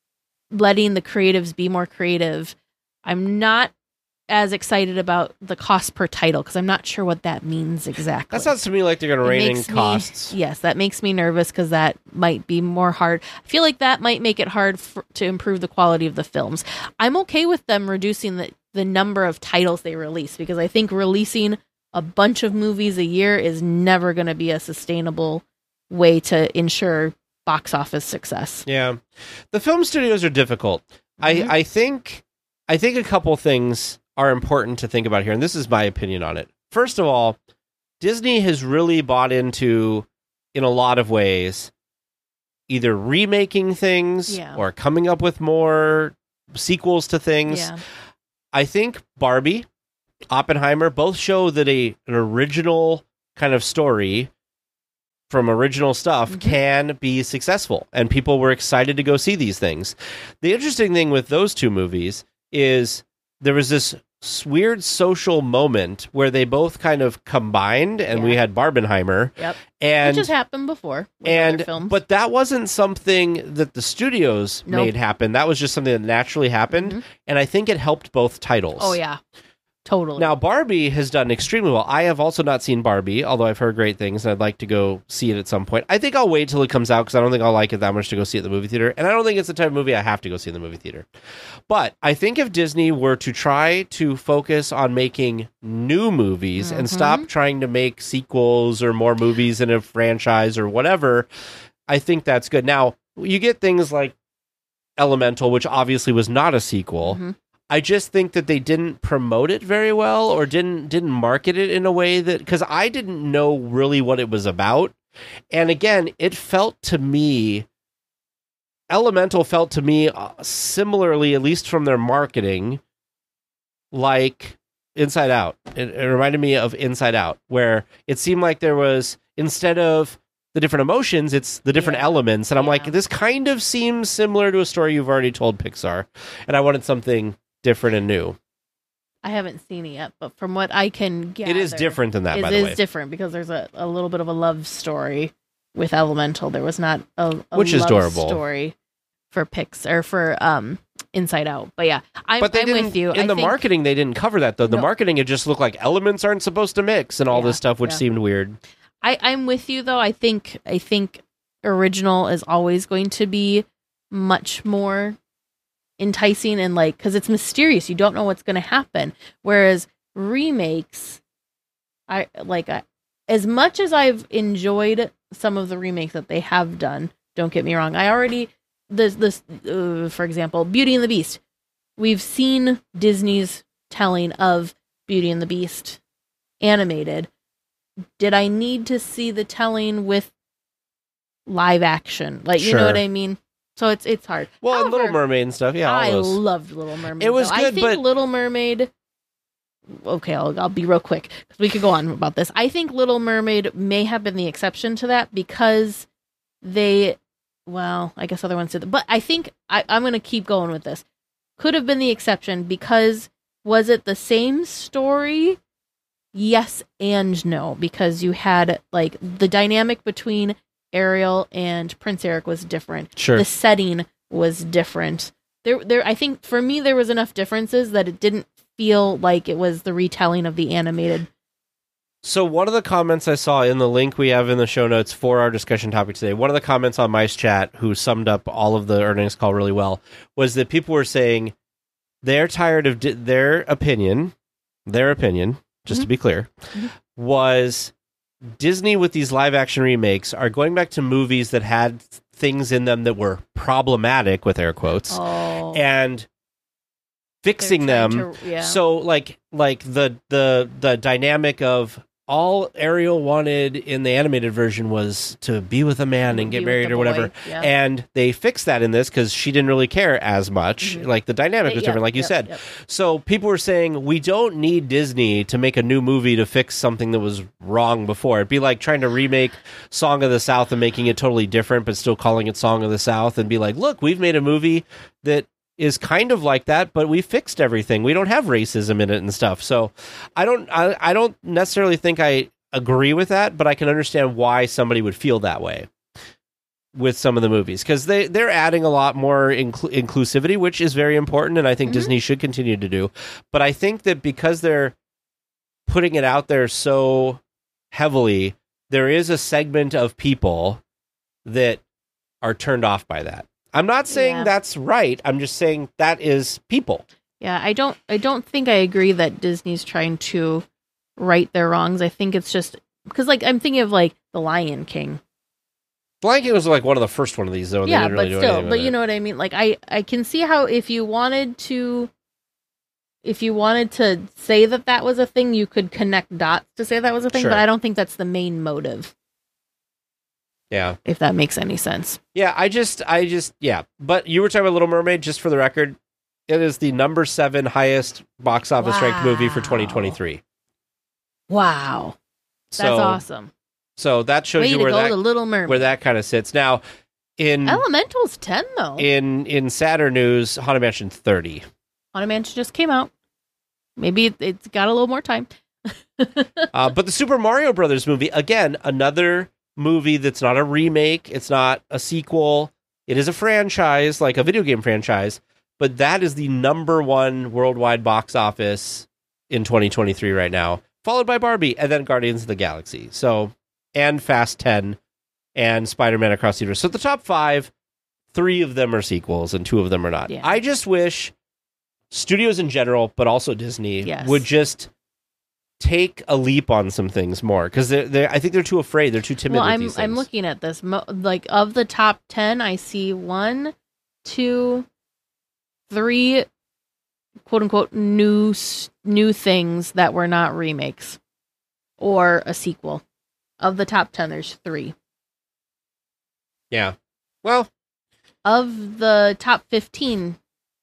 letting the creatives be more creative. I'm not as excited about the cost per title because I'm not sure what that means exactly. That sounds to me like they're going to It rein in makes me- costs. Yes, that makes me nervous because that might be more hard. I feel like that might make it hard for, to improve the quality of the films. I'm okay with them reducing the, the number of titles they release because I think releasing a bunch of movies a year is never going to be a sustainable way to ensure box office success. Yeah. The film studios are difficult. Mhm. I, I think I think a couple things are important to think about here, and this is my opinion on it. First of all, Disney has really bought into, in a lot of ways, either remaking things Yeah. or coming up with more sequels to things. Yeah. I think Barbie, Oppenheimer both show that a an original kind of story from original stuff Mhm. can be successful, and people were excited to go see these things. The interesting thing with those two movies is there was this s- weird social moment where they both kind of combined, and we Yeah. had Barbenheimer, Yep. and Which has happened before with and other films. but that wasn't something that the studios Nope. made happen. That was just something that naturally happened, Mhm. and I think it helped both titles. Oh yeah, totally. Now, Barbie has done extremely well. I have also not seen Barbie, although I've heard great things, and I'd like to go see it at some point. I think I'll wait till it comes out because I don't think I'll like it that much to go see it at the movie theater, and I don't think it's the type of movie I have to go see in the movie theater. But I think if Disney were to try to focus on making new movies and Mhm. stop trying to make sequels or more movies in a franchise or whatever, I think that's good. Now, you get things like Elemental, which obviously was not a sequel. Mhm. I just think that they didn't promote it very well or didn't didn't market it in a way that, because I didn't know really what it was about. And again, it felt to me, Elemental felt to me uh, similarly, at least from their marketing, like Inside Out. It, it reminded me of Inside Out, where it seemed like there was, instead of the different emotions, it's the different Yeah. elements. And I'm like, Yeah. this kind of seems similar to a story you've already told, Pixar. And I wanted something different and new. I haven't seen it yet, but from what I can gather, It is different than that, It by the is way. different because there's a, a little bit of a love story with Elemental. There was not a, a Which is love adorable. story for Pix or for um Inside Out. But yeah, I'm, But they I'm didn't, with you. in I the think, marketing, they didn't cover that, though. The No. marketing, it just looked like elements aren't supposed to mix and all Yeah, this stuff, which yeah. seemed weird. I, I'm with you though. I think I think original is always going to be much more enticing and like because it's mysterious. You don't know what's going to happen. Whereas remakes, I like I, as much as I've enjoyed some of the remakes that they have done. Don't get me wrong. I already this this uh, for example, Beauty and the Beast. We've seen Disney's telling of Beauty and the Beast animated. Did I need to see the telling with live action? Like, you know Sure. what I mean? So it's it's hard. Well, and Little However, Mermaid and stuff, yeah, all I those. loved Little Mermaid. It was though. I good, think but- Little Mermaid. Okay, I'll I'll be real quick because we could go on about this. I think Little Mermaid may have been the exception to that because they well, I guess other ones did. But I think I, I'm going to keep going with this. Could have been the exception because was it the same story? Yes and no, because you had like the dynamic between Ariel and Prince Eric was different. Sure. The setting was different. There, there. I think for me there was enough differences that it didn't feel like it was the retelling of the animated. So one of the comments I saw in the link we have in the show notes for our discussion topic today, one of the comments on Mice Chat, who summed up all of the earnings call really well, was that people were saying they're tired of di- their opinion, their opinion, just mm-hmm. to be clear, mm-hmm. was Disney with these live action remakes are going back to movies that had things in them that were problematic, with air quotes, oh. and fixing them. To, yeah. So like like the the the dynamic of all Ariel wanted in the animated version was to be with a man and get married or whatever. Yeah. And they fixed that in this because she didn't really care as much. Mm-hmm. Like the dynamic was yeah, different, like you yep, said. Yep. So people were saying, we don't need Disney to make a new movie to fix something that was wrong before. It'd be like trying to remake Song of the South and making it totally different, but still calling it Song of the South and be like, look, we've made a movie that is kind of like that, but we fixed everything. We don't have racism in it and stuff. So I don't I, I don't necessarily think I agree with that, but I can understand why somebody would feel that way with some of the movies, because they, they're adding a lot more incl- inclusivity, which is very important, and I think mm-hmm. Disney should continue to do. But I think that because they're putting it out there so heavily, there is a segment of people that are turned off by that. I'm not saying yeah. that's right. I'm just saying that is people. Yeah, I don't I don't think I agree that Disney's trying to right their wrongs. I think it's just because, like, I'm thinking of like The Lion King. The Lion King was like one of the first one of these, though. And yeah, they didn't but really do still, anything but with you it. know what I mean. Like, I I can see how if you wanted to, if you wanted to say that that was a thing, you could connect dots to say that was a thing. Sure. But I don't think that's the main motive. Yeah. If that makes any sense. Yeah, I just, I just, yeah. But you were talking about Little Mermaid, just for the record. It is the number seven highest box office wow. ranked movie for twenty twenty-three. Wow. That's so, awesome. So that shows Way you to where go that, to Little Mermaid. where that kind of sits. Now, in Elemental's ten, though. In, in sadder news, Haunted Mansion thirty. Haunted Mansion just came out. Maybe it, it's got a little more time. uh, but the Super Mario Brothers movie, again, another movie that's not a remake, it's not a sequel, it is a franchise, like a video game franchise, but that is the number one worldwide box office in twenty twenty-three right now, followed by Barbie, and then Guardians of the Galaxy, so, and Fast ten, and Spider-Man Across the Universe. So the top five, three of them are sequels, and two of them are not. Yeah. I just wish studios in general, but also Disney, yes. would just take a leap on some things more, because they're, they're, I think they're too afraid. They're too timid. Well, with I'm these things. I'm looking at this. Mo- like of the top ten, I see one, two, three, quote unquote new new things that were not remakes or a sequel. Of the top ten, there's three. Yeah. Well, of the top fifteen,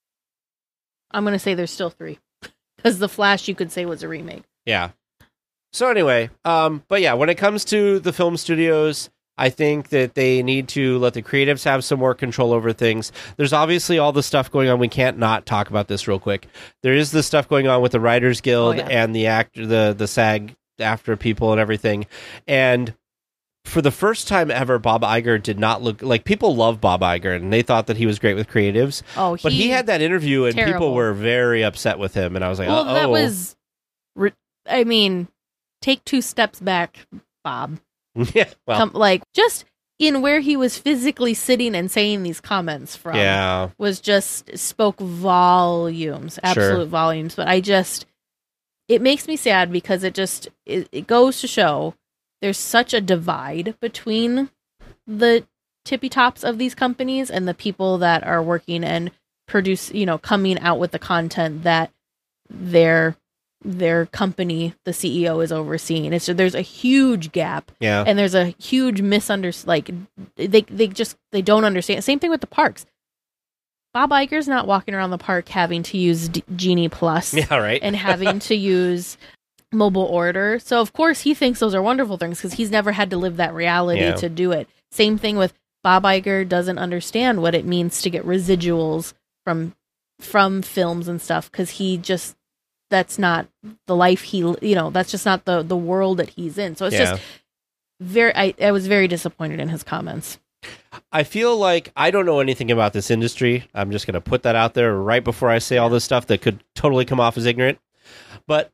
I'm going to say there's still three, because The Flash you could say was a remake. Yeah. So anyway, um, but yeah, when it comes to the film studios, I think that they need to let the creatives have some more control over things. There's obviously all the stuff going on. We can't not talk about this real quick. There is the stuff going on with the Writers Guild oh, yeah. and the actor, the the SAG after people and everything. And for the first time ever, Bob Iger did not look like, people love Bob Iger and they thought that he was great with creatives. Oh, he, but he had that interview and terrible. people were very upset with him. And I was like, well, oh, that was. Re- I mean, take two steps back, Bob. yeah, well, Come, like, just in where he was physically sitting and saying these comments from yeah. was just spoke volumes, absolute Sure. volumes. But I just, it makes me sad because it just, it, it goes to show there's such a divide between the tippy tops of these companies and the people that are working and produce, you know, coming out with the content that they're their company, the C E O, is overseeing. It's there's a huge gap, yeah, and there's a huge misunderstanding. Like they they just they don't understand. Same thing with the parks. Bob Iger's not walking around the park having to use D- Genie Plus, yeah, right, and having to use mobile order. So of course he thinks those are wonderful things because he's never had to live that reality yeah. to do it. Same thing with Bob Iger doesn't understand what it means to get residuals from from films and stuff, because he just that's not the life he you know that's just not the the world that he's in. So it's Yeah. just very I, I was very disappointed in his comments. I feel like I don't know anything about this industry. I'm just going to put that out there right before I say all this stuff that could totally come off as ignorant. But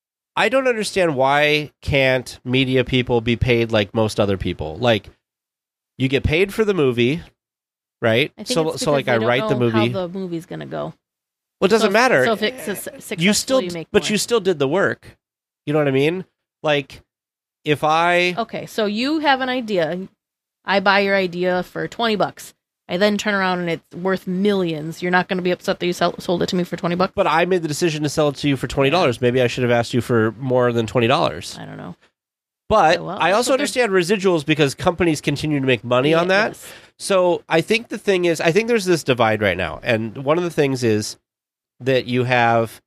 I don't understand why can't media people be paid like most other people? Like, you get paid for the movie, right? I think So, it's so like, because I they write don't the know movie. how the movie's going to go. Well, it doesn't So if- matter. So if it's su- successful, you still, you make but more. you still did the work. You know what I mean? Like, if I, Okay, so you have an idea. I buy your idea for twenty bucks. I then turn around and it's worth millions. You're not going to be upset that you sell, sold it to me for twenty bucks? but I made the decision to sell it to you for twenty dollars. Maybe I should have asked you for more than twenty dollars. I don't know. But Okay, well, I that's also what they're- understand residuals because companies continue to make money on Yeah, that. yes. So I think the thing is, I think there's this divide right now. And one of the things is that you have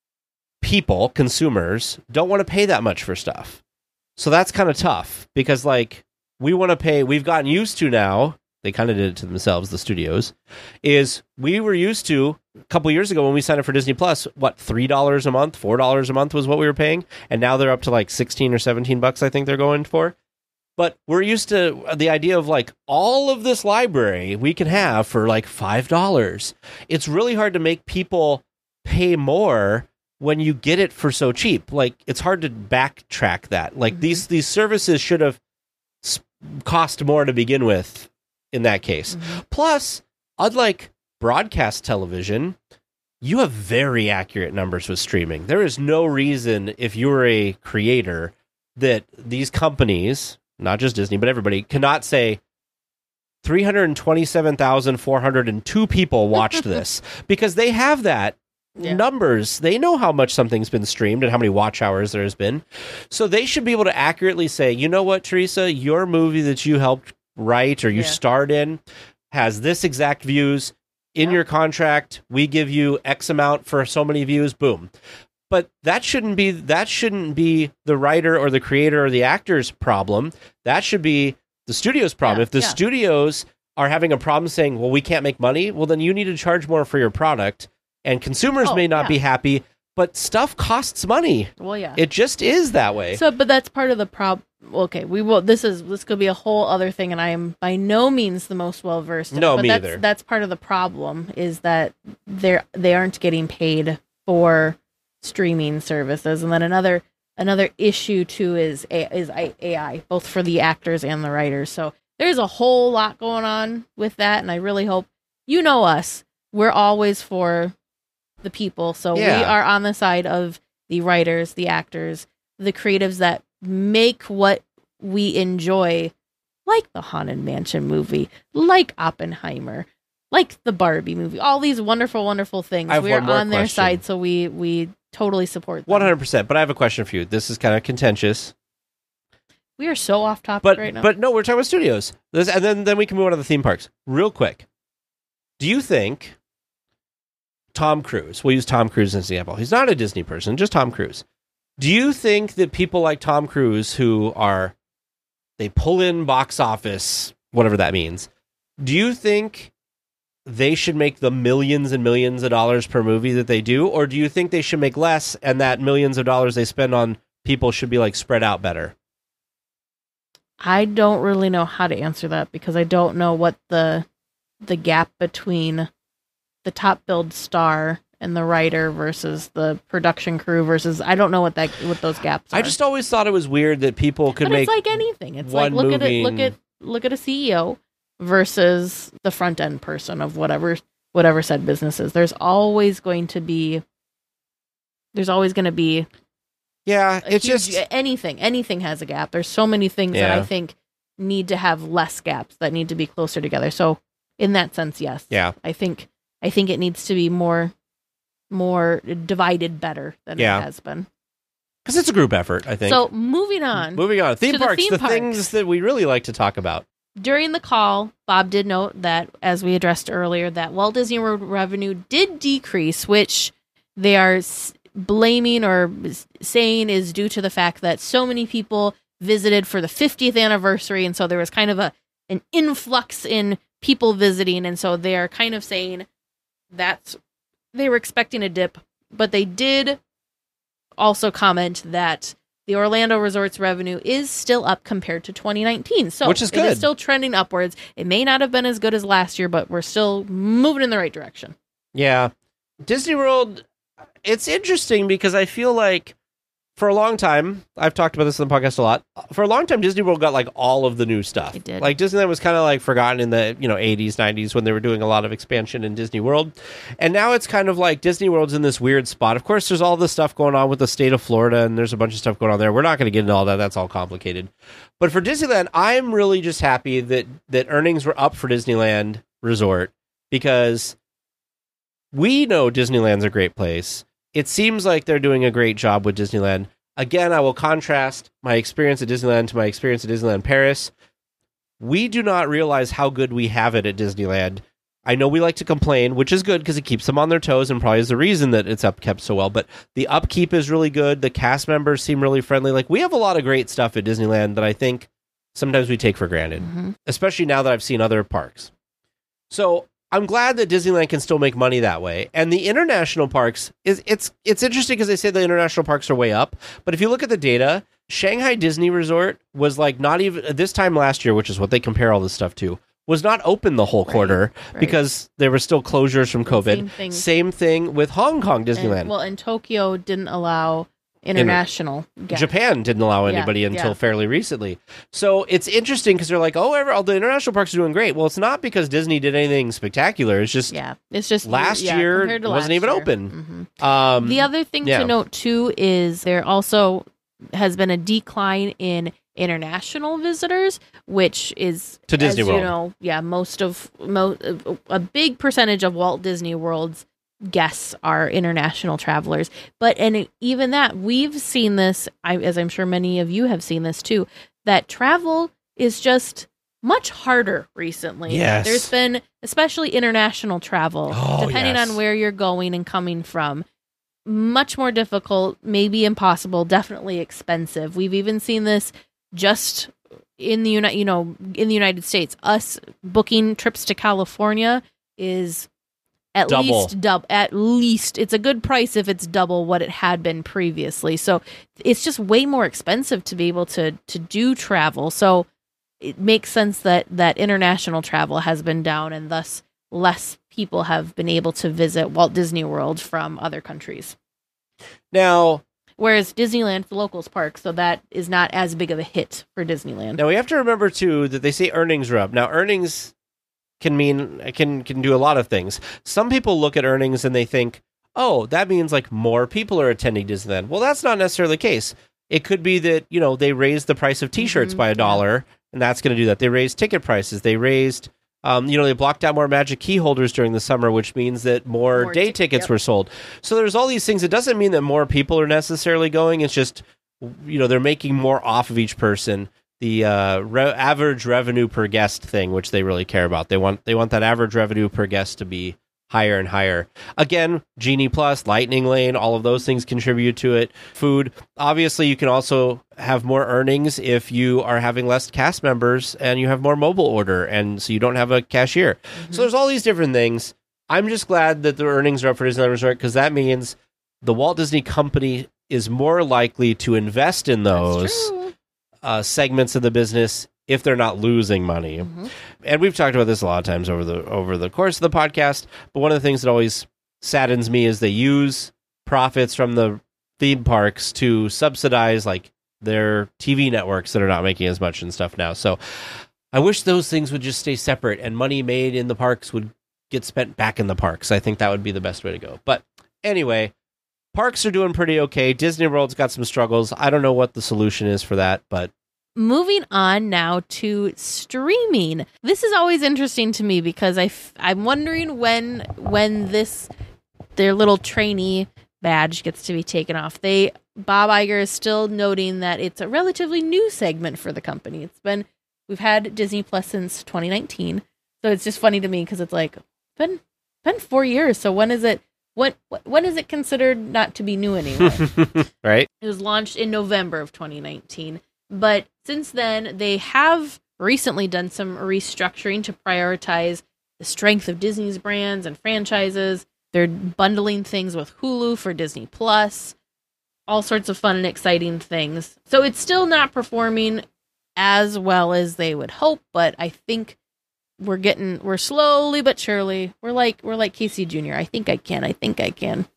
people, consumers, don't want to pay that much for stuff. So that's kind of tough because, like, we want to pay, we've gotten used to now, they kind of did it to themselves, the studios, is we were used to a couple years ago when we signed up for Disney Plus, what, three dollars a month, four dollars a month was what we were paying. And now they're up to like sixteen or seventeen bucks, I think they're going for. But we're used to the idea of like all of this library we can have for like five dollars. It's really hard to make people pay more when you get it for so cheap. Like, it's hard to backtrack that. Like, Mhm. these these services should have s- cost more to begin with in that case. Mhm. Plus, unlike broadcast television, you have very accurate numbers with streaming. There is no reason, if you're a creator, that these companies, not just Disney, but everybody, cannot say three hundred twenty-seven thousand four hundred two people watched this, because they have that Yeah. numbers. They know how much something's been streamed and how many watch hours there has been. So they should be able to accurately say, you know what, Teresa, your movie that you helped write or you Yeah. starred in has this exact views. In Yeah. your contract, we give you X amount for so many views, boom. But that shouldn't be that shouldn't be the writer or the creator or the actor's problem. That should be the studio's problem. Yeah, If the yeah. studios are having a problem saying, well, we can't make money, well, then you need to charge more for your product. And consumers Oh, may not yeah. be happy, but stuff costs money. Well, yeah. It just is that way. So, but that's part of the problem. Okay, we will. This is this could be a whole other thing, and I am by no means the most well versed. No, but me that's, either. That's part of the problem is that they're they aren't getting paid for streaming services, and then another another issue too is A- is I- A I, both for the actors and the writers. So there's a whole lot going on with that, and I really hope you know us. We're always for the people, so we Yeah. are on the side of the writers, the actors, the creatives that make what we enjoy, like the Haunted Mansion movie, like Oppenheimer, like the Barbie movie, all these wonderful, wonderful things. I have We're one more on their question. side, so we we totally support them. one hundred percent. But I have a question for you. This is kind of contentious. We are so off topic But right now. but no, we're talking about studios. This, and then, then we can move on to the theme parks. Real quick. Do you think Tom Cruise, we'll use Tom Cruise as an example. He's not a Disney person, just Tom Cruise. Do you think that people like Tom Cruise who are, they pull in box office, whatever that means, do you think they should make the millions and millions of dollars per movie that they do? Or do you think they should make less and that millions of dollars they spend on people should be like spread out better? I don't really know how to answer that because I don't know what the the gap between the top billed star and the writer versus the production crew versus I don't know what that what those gaps are. I just always thought it was weird that people could but make it's like anything. It's one like look at movie it look and- at look at a C E O versus the front end person of whatever whatever said business is. There's always going to be there's always going to be yeah, a it's huge, just anything anything has a gap. There's so many things that Yeah. I think need to have less gaps that need to be closer together. So in that sense, yes. yeah. I think I think it needs to be more more divided better than Yeah. it has been. Because it's a group effort, I think. So moving on. Moving on. Theme to the parks, the, theme parks. things that we really like to talk about. During the call, Bob did note that, as we addressed earlier, that Walt Disney World revenue did decrease, which they are s- blaming or s- saying is due to the fact that so many people visited for the fiftieth anniversary, and so there was kind of a an influx in people visiting, and so they are kind of saying that's they were expecting a dip, but they did also comment that the Orlando Resort's revenue is still up compared to twenty nineteen. So Which is good. It is still trending upwards. It may not have been as good as last year, but we're still moving in the right direction. Yeah. Disney World, it's interesting because I feel like for a long time, I've talked about this in the podcast a lot. For a long time, Disney World got like all of the new stuff. It did. Like Disneyland was kind of like forgotten in the, you know, eighties, nineties when they were doing a lot of expansion in Disney World. And now it's kind of like Disney World's in this weird spot. Of course, there's all this stuff going on with the state of Florida, and there's a bunch of stuff going on there. We're not going to get into all that. That's all complicated. But for Disneyland, I'm really just happy that that earnings were up for Disneyland Resort because we know Disneyland's a great place. It seems like they're doing a great job with Disneyland. Again, I will contrast my experience at Disneyland to my experience at Disneyland Paris. We do not realize how good we have it at Disneyland. I know we like to complain, which is good because it keeps them on their toes and probably is the reason that it's upkept so well. But the upkeep is really good. The cast members seem really friendly. Like, we have a lot of great stuff at Disneyland that I think sometimes we take for granted, mm-hmm. especially now that I've seen other parks. So I'm glad that Disneyland can still make money that way. And the international parks, is it's it's interesting because they say the international parks are way up. But if you look at the data, Shanghai Disney Resort was like not even, this time last year, which is what they compare all this stuff to, was not open the whole quarter right, right. because there were still closures from COVID. Same thing, Same thing with Hong Kong Disneyland. And, well, and Tokyo didn't allow international guests. Japan didn't allow anybody yeah, until yeah. fairly recently. So it's interesting because they're like, oh, every, all the international parks are doing great. Well, it's not because Disney did anything spectacular. It's just yeah, it's just last yeah, year compared to wasn't last even year. open. Mm-hmm. Um, the other thing yeah. to note too is there also has been a decline in international visitors, which is to Disney as World. You know, yeah, most of mo- a big percentage of Walt Disney World's guests are international travelers. But and even that, we've seen this, I, as I'm sure many of you have seen this too, that travel is just much harder recently. Yes. There's been, especially international travel, Oh, depending yes. on where you're going and coming from, much more difficult, maybe impossible, definitely expensive. We've even seen this just in the United, you know, in the United States. Us booking trips to California is at Double. least double. At least it's a good price if it's double what it had been previously. So it's just way more expensive to be able to to do travel. So it makes sense that that international travel has been down, and thus less people have been able to visit Walt Disney World from other countries. Now, Whereas Disneyland's the locals park, so that is not as big of a hit for Disneyland. now we have to remember too that they say earnings are up. Now, earnings can mean can can do a lot of things. Some people look at earnings and they think, "Oh, that means like more people are attending Disneyland." Well, that's not necessarily the case. It could be that, you know, they raised the price of T-shirts Mm-hmm. by a dollar, and that's going to do that. They raised ticket prices. They raised, um, you know, they blocked out more Magic Key holders during the summer, which means that more, More day tic- tickets yep. were sold. So there's all these things. It doesn't mean that more people are necessarily going. It's just, you know, they're making more off of each person. The uh, re- average revenue per guest thing, which they really care about. They want they want that average revenue per guest to be higher and higher. Again, Genie Plus, Lightning Lane, all of those things contribute to it. Food. Obviously, you can also have more earnings if you are having less cast members and you have more mobile order, and so you don't have a cashier. Mm-hmm. So there's all these different things. I'm just glad that the earnings are up for Disneyland Resort because that means the Walt Disney Company is more likely to invest in those uh, segments of the business if they're not losing money. Mm-hmm. And we've talked about this a lot of times over the over the course of the podcast, but one of the things that always saddens me is they use profits from the theme parks to subsidize like their T V networks that are not making as much and stuff now. So I wish those things would just stay separate and money made in the parks would get spent back in the parks. I think that would be the best way to go. But anyway, parks are doing pretty okay. Disney World's got some struggles. I don't know what the solution is for that, but moving on now to streaming. This is always interesting to me because I f- I'm wondering when when this their little trainee badge gets to be taken off. They Bob Iger is still noting that it's a relatively new segment for the company. It's been we've had Disney Plus since twenty nineteen, so it's just funny to me because it's like been been four years. So when is it? When when is it considered not to be new anymore? Right? It was launched in November of twenty nineteen. But since then, they have recently done some restructuring to prioritize the strength of Disney's brands and franchises. They're bundling things with Hulu for Disney Plus, all sorts of fun and exciting things. So it's still not performing as well as they would hope, but I think we're getting, we're slowly but surely, we're like, we're like Casey Junior I think I can, I think I can.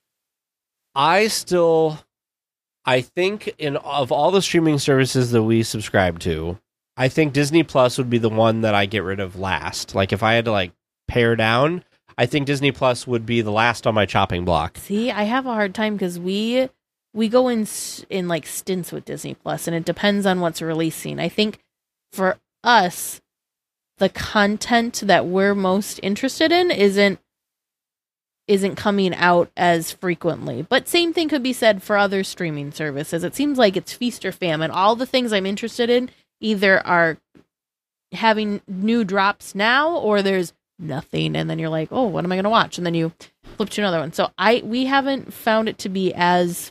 I still, I think in of all the streaming services that we subscribe to, I think Disney Plus would be the one that I get rid of last. Like if I had to like pare down, I think Disney Plus would be the last on my chopping block. See, I have a hard time because we we go in in like stints with Disney Plus, and it depends on what's releasing. I think for us, the content that we're most interested in isn't isn't coming out as frequently. But same thing could be said for other streaming services. It seems like it's feast or famine. All the things I'm interested in either are having new drops now, or there's nothing, and then you're like, oh, what am I going to watch? And then you flip to another one. So I we haven't found it to be as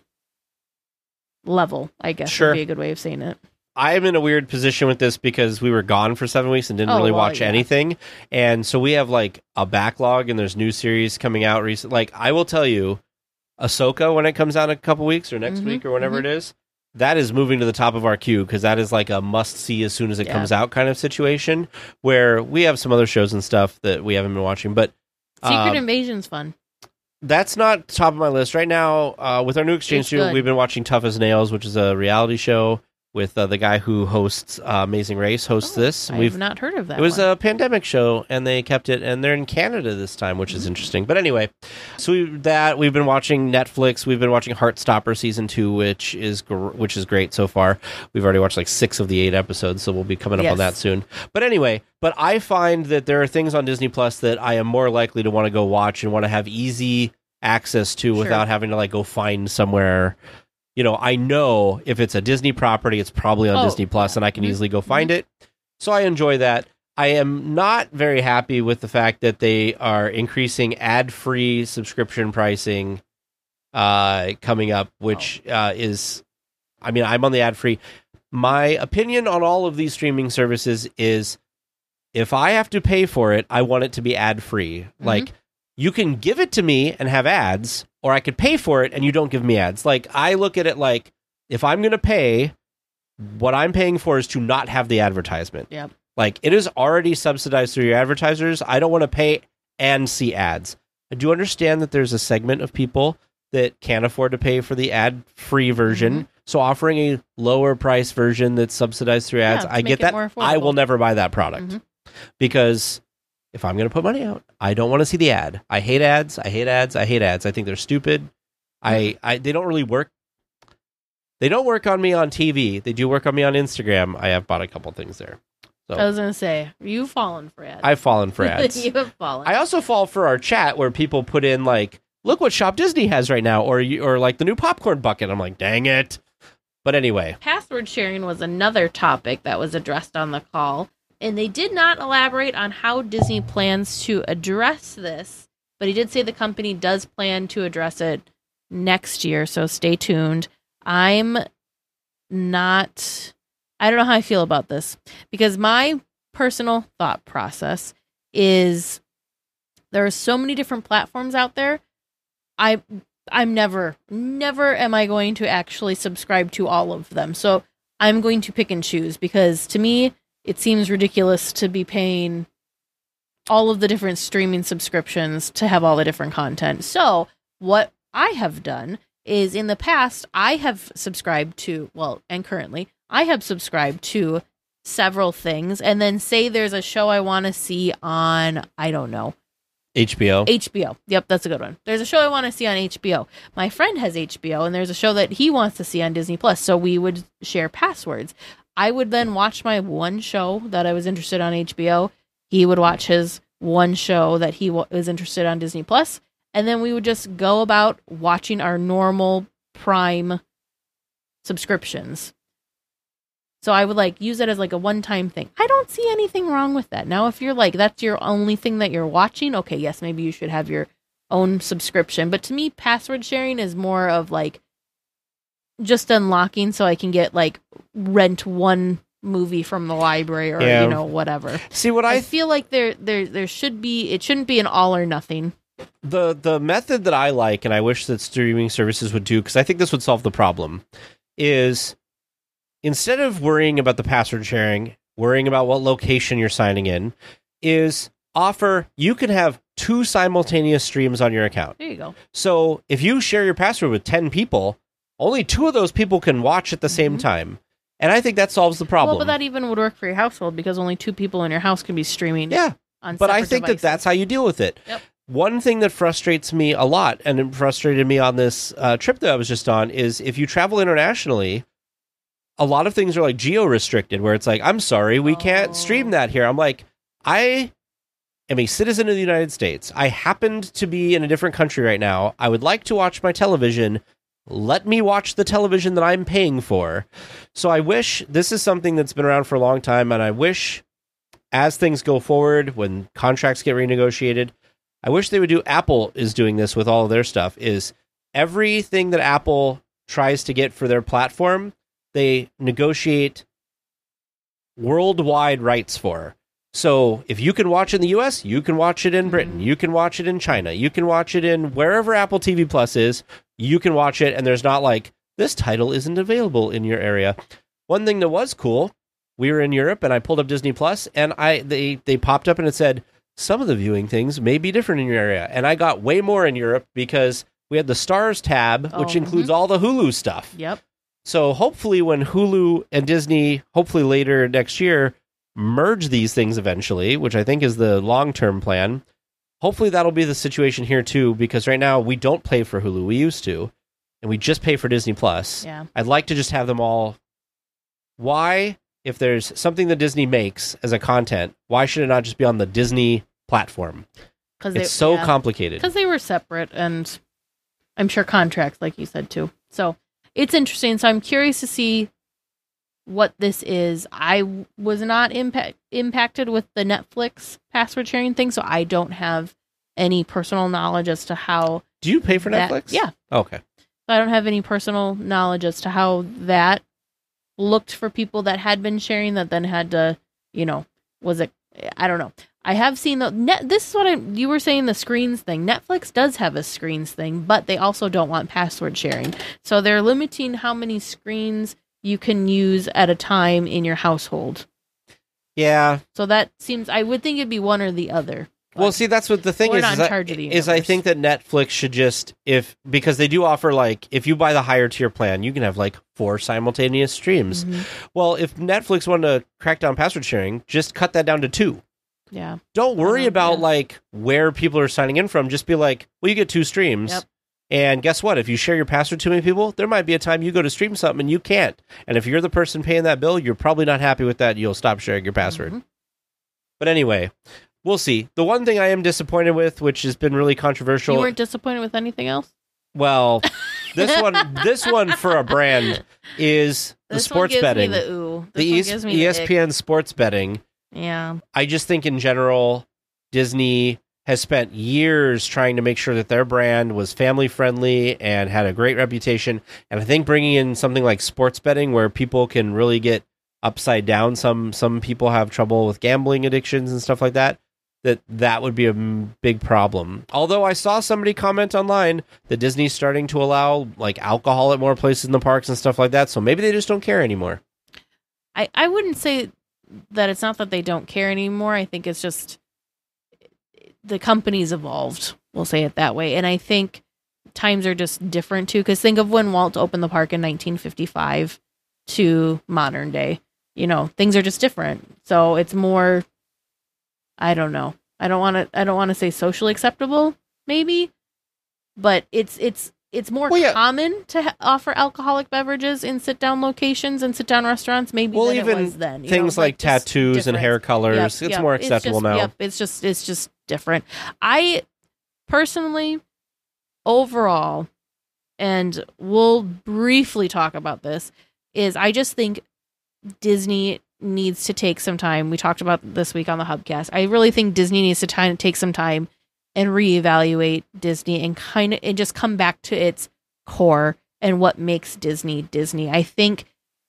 level, I guess Sure. would be a good way of saying it. I'm in a weird position with this because we were gone for seven weeks and didn't Oh, really well, watch yeah. anything. And so we have like a backlog and there's new series coming out recently. Like I will tell you, Ahsoka, when it comes out in a couple weeks or next Mhm, week or whenever mhm. it is, that is moving to the top of our queue because that is like a must see as soon as it Yeah. comes out kind of situation, where we have some other shows and stuff that we haven't been watching. But Secret uh, Invasion's fun. that's not top of my list right now. Uh, with our new exchange It's student, good. we've been watching Tough as Nails, which is a reality show with uh, the guy who hosts uh, Amazing Race. Hosts Oh, this. I've We've not heard of that it was one. a pandemic show, and they kept it, and they're in Canada this time, which is Mm-hmm. interesting. But anyway, so we, that we've been watching Netflix. We've been watching Heartstopper season two, which is gr- which is great so far. We've already watched like six of the eight episodes, so we'll be coming up Yes. on that soon. But anyway, but I find that there are things on Disney Plus that I am more likely to want to go watch and want to have easy access to Sure. without having to like go find somewhere. You know, I know if it's a Disney property, it's probably on Oh, Disney Plus, yeah. and I can Mhm. easily go find it. So I enjoy that. I am not very happy with the fact that they are increasing ad-free subscription pricing uh, coming up, which uh, is, I mean, I'm on the ad-free. My opinion on all of these streaming services is if I have to pay for it, I want it to be ad-free. Like, you can give it to me and have ads, or I could pay for it and you don't give me ads. Like, I look at it like, if I'm going to pay, what I'm paying for is to not have the advertisement. Yep. Like, it is already subsidized through your advertisers. I don't want to pay and see ads. I do understand that there's a segment of people that can't afford to pay for the ad-free version. Mm-hmm. So offering a lower price version that's subsidized through ads, Yeah, to I make get it that. more I will affordable. never buy that product Mhm. because if I'm going to put money out, I don't want to see the ad. I hate ads. I hate ads. I hate ads. I think they're stupid. I, I they don't really work. They don't work on me on T V. They do work on me on Instagram. I have bought a couple things there. So I was going to say, you've fallen for ads. I've fallen for ads. you have fallen. I also fall for our chat where people put in like, look what Shop Disney has right now, or you- or like the new popcorn bucket. I'm like, dang it. But anyway, Password sharing was another topic that was addressed on the call, and they did not elaborate on how Disney plans to address this, but he did say the company does plan to address it next year, so stay tuned. I'm not, I don't know how I feel about this, because my personal thought process is there are so many different platforms out there. I I'm never, never am I going to actually subscribe to all of them. So I'm going to pick and choose because to me, it seems ridiculous to be paying all of the different streaming subscriptions to have all the different content. So what I have done is in the past, I have subscribed to, well, and currently, I have subscribed to several things. And then say there's a show I want to see on, I don't know, H B O. H B O. Yep, that's a good one. There's a show I want to see on H B O. My friend has H B O, and there's a show that he wants to see on Disney Plus. So we would share passwords. I would then watch my one show that I was interested on H B O. He would watch his one show that he wa- was interested on Disney Plus, and then we would just go about watching our normal Prime subscriptions. So I would like use it as like a one-time thing. I don't see anything wrong with that. Now, if you're like, that's your only thing that you're watching, okay, yes, maybe you should have your own subscription. But to me, password sharing is more of like just unlocking so I can get like rent one movie from the library or Yeah. you know whatever. See what I, I feel like there there there should be it shouldn't be an all or nothing. the the method that I like, and I wish that streaming services would do, because I think this would solve the problem, is instead of worrying about the password sharing, worrying about what location you're signing in, is offer you can have two simultaneous streams on your account. There you go. So if you share your password with ten people, only two of those people can watch at the same Mhm. time. And I think that solves the problem. Well, but that even would work for your household because only two people in your house can be streaming. yeah. On But I separate think devices. that that's how you deal with it. Yep. One thing that frustrates me a lot, and it frustrated me on this uh, trip that I was just on, is if you travel internationally, a lot of things are like geo-restricted, where it's like, I'm sorry, we can't Oh. stream that here. I'm like, I am a citizen of the United States. I happened to be in a different country right now. I would like to watch my television. Let me watch the television that I'm paying for. So I wish, this is something that's been around for a long time, and I wish as things go forward, when contracts get renegotiated, I wish they would do, Apple is doing this with all of their stuff, is everything that Apple tries to get for their platform, they negotiate worldwide rights for. So if you can watch it in the U S, you can watch it in Britain, you can watch it in China, you can watch it in wherever Apple T V Plus is, you can watch it, and there's not like, this title isn't available in your area. One thing that was cool, we were in Europe and I pulled up Disney Plus, and I they they popped up and it said, some of the viewing things may be different in your area. And I got way more in Europe because we had the Stars tab, which Oh, includes all the Hulu stuff. Yep. So hopefully when Hulu and Disney, hopefully later next year, merge these things eventually, which I think is the long-term plan, hopefully that'll be the situation here too, because right now we don't pay for Hulu. We used to, and we just pay for Disney Plus. Yeah. I'd like to just have them all. Why, if there's something that Disney makes as a content, why should it not just be on the Disney platform? Because It's so complicated. Because they were separate, and I'm sure contracts, like you said too. So it's interesting. So I'm curious to see what this is. I w- was not impact impacted with the Netflix password sharing thing, so I don't have any personal knowledge as to how. Do you pay for that- Netflix? Yeah. Okay. I don't have any personal knowledge as to how that looked for people that had been sharing that then had to, you know, was it? I don't know. I have seen the net. This is what I you were saying, the screens thing. Netflix does have a screens thing, but they also don't want password sharing, so they're limiting how many screens you can use at a time in your household. Yeah. So that seems. I would think it'd be one or the other. Well, see, that's what the thing We're is. not is in I- charge of the is I universe. think that Netflix should just, if because they do offer, like, if you buy the higher tier plan, you can have like four simultaneous streams. Mhm. Well, if Netflix wanted to crack down password sharing, just cut that down to two. Yeah. Don't worry Uh-huh, about yeah. like where people are signing in from. Just be like, well, you get two streams. Yep. And guess what? If you share your password to too many people, there might be a time you go to stream something and you can't. And if you're the person paying that bill, you're probably not happy with that. You'll stop sharing your password. Mhm. But anyway, we'll see. The one thing I am disappointed with, which has been really You controversial, weren't disappointed with anything else? well, this one, this one for a brand is the This sports one gives betting, Me the ooh. the This E one gives me E the S P N sports betting. ick. Yeah. I just think in general, Disney has spent years trying to make sure that their brand was family friendly and had a great reputation. And I think bringing in something like sports betting, where people can really get upside down, some some people have trouble with gambling addictions and stuff like that, that that would be a m- big problem. Although I saw somebody comment online that Disney's starting to allow like alcohol at more places in the parks and stuff like that, so maybe they just don't care anymore. I, I wouldn't say that it's not that they don't care anymore. I think it's just the company's evolved. We'll say it that way. And I think times are just different too. Because think of when Walt opened the park in nineteen fifty-five to modern day. You know, things are just different. So it's more, I don't know. I don't want to. I don't want to say socially acceptable, maybe, but it's it's it's more Well, yeah. common to ha- offer alcoholic beverages in sit down locations and sit down restaurants. Maybe Well, than even it was then. you things know, like just tattoos and different. hair colors, Yep, it's yep. more acceptable just, now. Yep, it's just it's just different. I personally, overall, and we'll briefly talk about this, is I just think Disney needs to take some time. We talked about this week on the Hubcast. I really think Disney needs to time, take some time and reevaluate Disney and kind of and just come back to its core and what makes Disney Disney. I think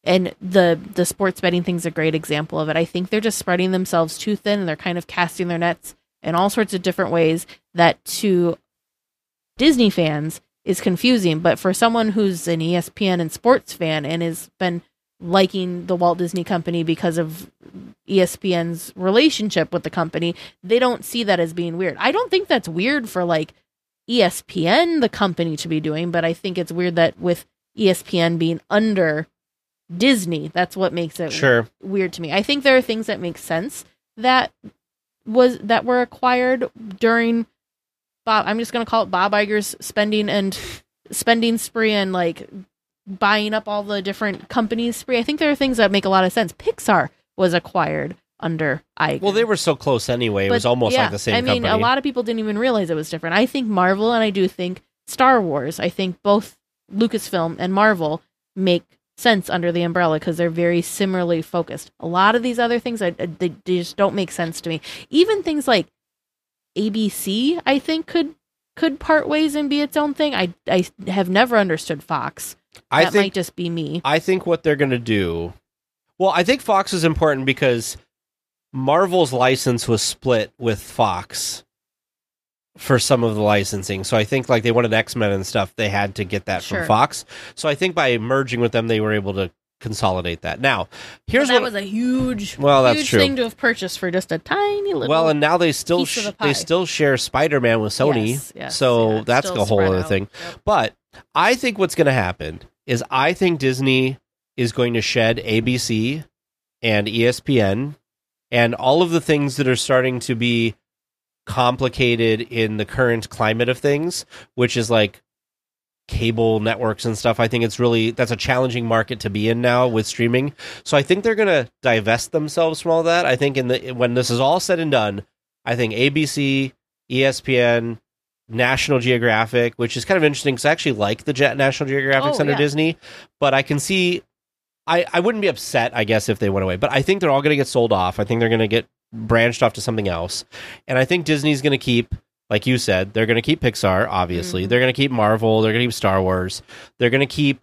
and the the sports betting thing's a great example of it. I think they're just spreading themselves too thin, and they're kind of casting their nets in all sorts of different ways that to Disney fans is confusing. But for someone who's an E S P N and sports fan and has been liking the Walt Disney Company because of E S P N's relationship with the company, they don't see that as being weird. I don't think that's weird for like E S P N, the company, to be doing, but I think it's weird that with E S P N being under Disney, that's what makes it Sure. weird to me. I think there are things that make sense that was that were acquired during Bob. I'm just going to call it Bob Iger's spending and spending spree and like buying up all the different companies spree. I think there are things that make a lot of sense. Pixar was acquired under Iger. Well, they were so close anyway. It But, was almost yeah, like the same I mean, company. a lot of people didn't even realize it was different. I think Marvel and I do think Star Wars. I think both Lucasfilm and Marvel make sense under the umbrella because they're very similarly focused. A lot of these other things, I, I- they, they just don't make sense to me. Even things like A B C, I think could could part ways and be its own thing. I I have never understood Fox. I that think might just be me. I think what they're going to do. Well, I think Fox is important because Marvel's license was split with Fox for some of the licensing. So I think like they wanted X-Men and stuff, they had to get that Sure. from Fox. So I think by merging with them, they were able to consolidate that. Now, here's But that what was a huge, Well, that's huge true. thing to have purchased for just a tiny little. well, and now they still piece of sh- the they pie. still share Spider-Man with Sony. Yes, yes, so yeah, it's that's still a whole spread other out. thing. Yep. But I think what's going to happen is I think Disney is going to shed A B C and E S P N and all of the things that are starting to be complicated in the current climate of things, which is like cable networks and stuff. I think it's really, that's a challenging market to be in now with streaming. So I think they're going to divest themselves from all that. I think in the when this is all said and done, I think A B C, E S P N, National Geographic, which is kind of interesting because I actually like the Jet National Geographics Oh, under yeah. Disney, but I can see, I, I wouldn't be upset, I guess, if they went away, but I think they're all going to get sold off. I think they're going to get branched off to something else. And I think Disney's going to keep, like you said, they're going to keep Pixar, obviously. Mhm. They're going to keep Marvel. They're going to keep Star Wars. They're going to keep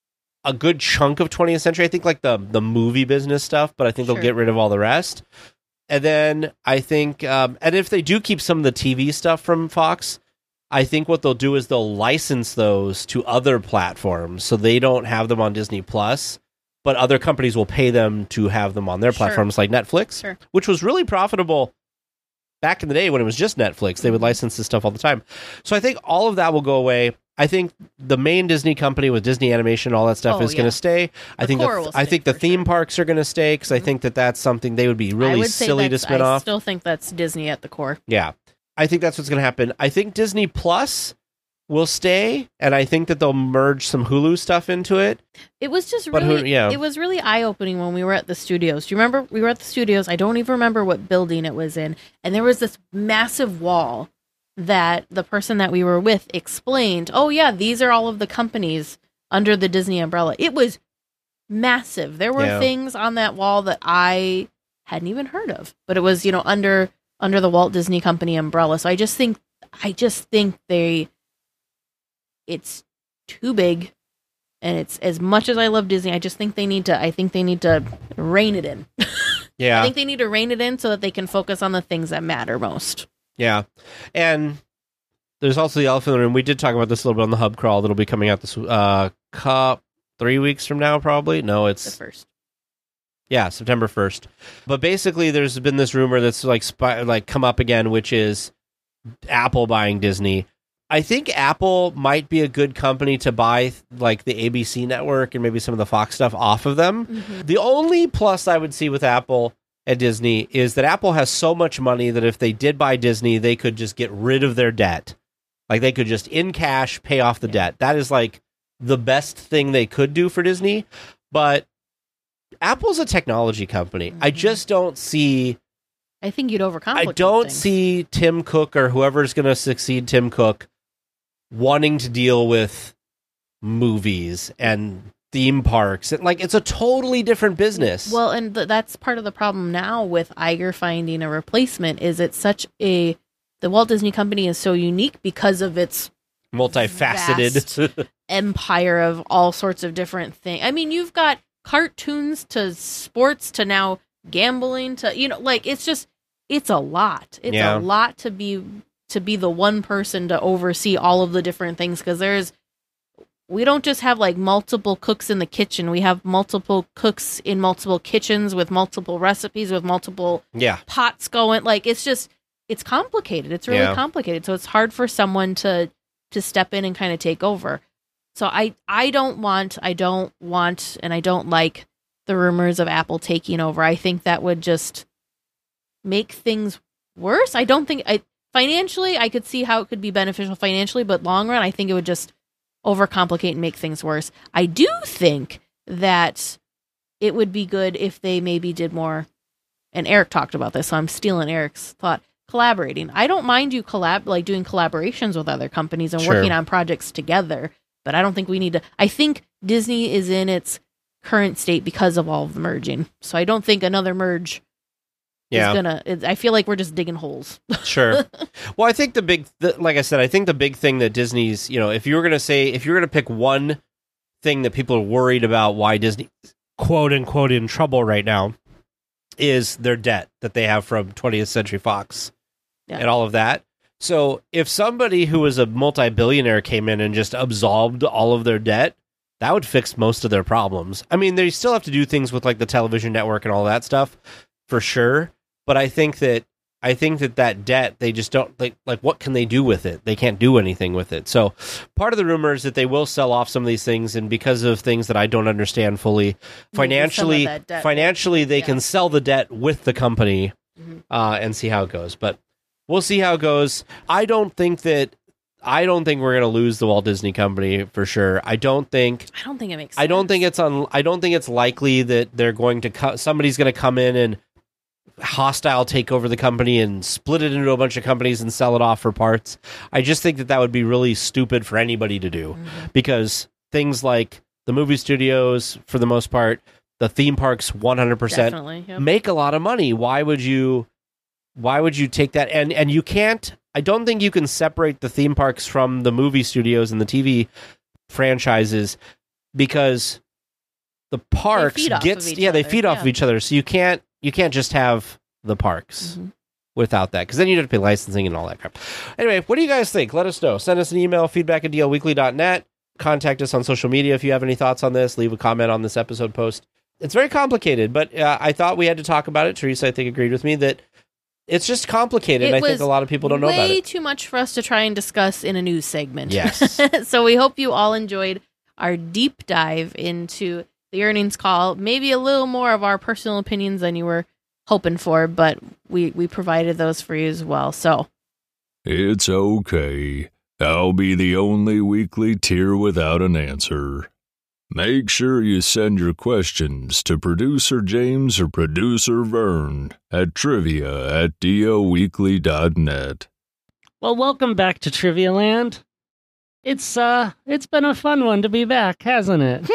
a good chunk of twentieth century. I think like the, the movie business stuff, but I think they'll Sure. get rid of all the rest. And then I think, um, and if they do keep some of the T V stuff from Fox, I think what they'll do is they'll license those to other platforms so they don't have them on Disney Plus, but other companies will pay them to have them on their Sure. platforms like Netflix, Sure. which was really profitable back in the day when it was just Netflix. They would license this stuff all the time. So I think all of that will go away. I think the main Disney company with Disney Animation, all that stuff Oh, is going yeah. to stay. I The think core the, will I stay think the for theme sure. parks are going to stay because I think that that's something they would be I really would say silly to that's- spin I off. still think that's Disney at the core. Yeah. I think that's what's going to happen. I think Disney Plus will stay, and I think that they'll merge some Hulu stuff into it. It was just But who- really, yeah. it was really eye opening when we were at the studios. Do you remember we were at the studios? I don't even remember what building it was in, and there was this massive wall that the person that we were with explained. Oh yeah, these are all of the companies under the Disney umbrella. It was massive. There were Yeah. things on that wall that I hadn't even heard of, but it was you know under under the Walt Disney Company umbrella. So I just think I just think they it's too big. And it's as much as I love Disney, I just think they need to. I think they need to rein it in. Yeah. I think they need to rein it in so that they can focus on the things that matter most. Yeah. And there's also the elephant in the room. We did talk about this a little bit on the Hub Crawl that'll be coming out this uh cup three weeks from now, probably. No, The it's first, yeah, September first. But basically, there's been this rumor that's like spy, like come up again, which is Apple buying Disney. I think Apple might be a good company to buy like the A B C network and maybe some of the Fox stuff off of them. Mm-hmm. The only plus I would see with Apple and Disney is that Apple has so much money that if they did buy Disney, they could just get rid of their debt. Like they could just in cash pay off the debt. That is like the best thing they could do for Disney. But Apple's a technology company. I Mm-hmm. just don't see I think you'd overcomplicate. I don't things. see Tim Cook or whoever's going to succeed Tim Cook wanting to deal with movies and theme parks. And, like, it's a totally different business. Well, and th- that's part of the problem now with Iger finding a replacement. Is it's such a the Walt Disney Company is so unique because of its multifaceted. empire of all sorts of different things. I mean, you've got cartoons to sports to now gambling to, you know, like it's just, it's a lot. It's Yeah. a lot to be, to be the one person to oversee all of the different things. Cause there's, we don't just have like multiple cooks in the kitchen. We have multiple cooks in multiple kitchens with multiple recipes, with multiple Yeah. pots going. Like it's just, it's complicated. It's really Yeah. complicated. So it's hard for someone to, to step in and kind of take over. So I, I don't want, I don't want, and I don't like the rumors of Apple taking over. I think that would just make things worse. I don't think, I financially, I could see how it could be beneficial financially, but long run, I think it would just overcomplicate and make things worse. I do think that it would be good if they maybe did more, and Eric talked about this, so I'm stealing Eric's thought, collaborating. I don't mind you collab, like doing collaborations with other companies and Sure. working on projects together. But I don't think we need to. I think Disney is in its current state because of all of the merging. So I don't think another merge Yeah. is gonna. It, I feel like we're just digging holes. Sure. Well, I think the big, the, like I said, I think the big thing that Disney's, you know, if you were going to say, if you were going to pick one thing that people are worried about why Disney, quote unquote, in trouble right now, is their debt that they have from twentieth Century Fox Yeah. and all of that. So if somebody who was a multi-billionaire came in and just absolved all of their debt, that would fix most of their problems. I mean, they still have to do things with like the television network and all that stuff for sure. But I think that I think that that debt, they just don't like, like what can they do with it? They can't do anything with it. So part of the rumor is that they will sell off some of these things. And because of things that I don't understand fully, financially, that debt- financially, they yeah. can sell the debt with the company Mhm. uh, and see how it goes. But we'll see how it goes. I don't think that, I don't think we're going to lose the Walt Disney Company for sure. I don't think, I don't think it makes sense. I don't think it's on, I don't think it's likely that they're going to, co- somebody's going to come in and hostile take over the company and split it into a bunch of companies and sell it off for parts. I just think that that would be really stupid for anybody to do Mhm. because things like the movie studios, for the most part, the theme parks, one hundred percent Definitely. Yep. make a lot of money. Why would you, why would you take that? And, and you can't, I don't think you can separate the theme parks from the movie studios and the T V franchises because the parks feed off gets, of each yeah, they other, feed off of yeah. each other. So you can't, you can't just have the parks Mhm. without that because then you'd have to pay licensing and all that crap. Anyway, what do you guys think? Let us know. Send us an email, feedback at d l weekly dot net. Contact us on social media if you have any thoughts on this. Leave a comment on this episode post. It's very complicated, but uh, I thought we had to talk about it. Teresa, I think, agreed with me that it's just complicated. It and I think was a lot of people don't know about Way it. too much for us to try and discuss in a news segment. Yes. So we hope you all enjoyed our deep dive into the earnings call. Maybe a little more of our personal opinions than you were hoping for, but we, we provided those for you as well. So It's okay. I'll be the only weekly tier without an answer. Make sure you send your questions to Producer James or Producer Vern at trivia at d o weekly dot net. Well, welcome back to Trivia Land. It's uh, it's been a fun one to be back, hasn't it?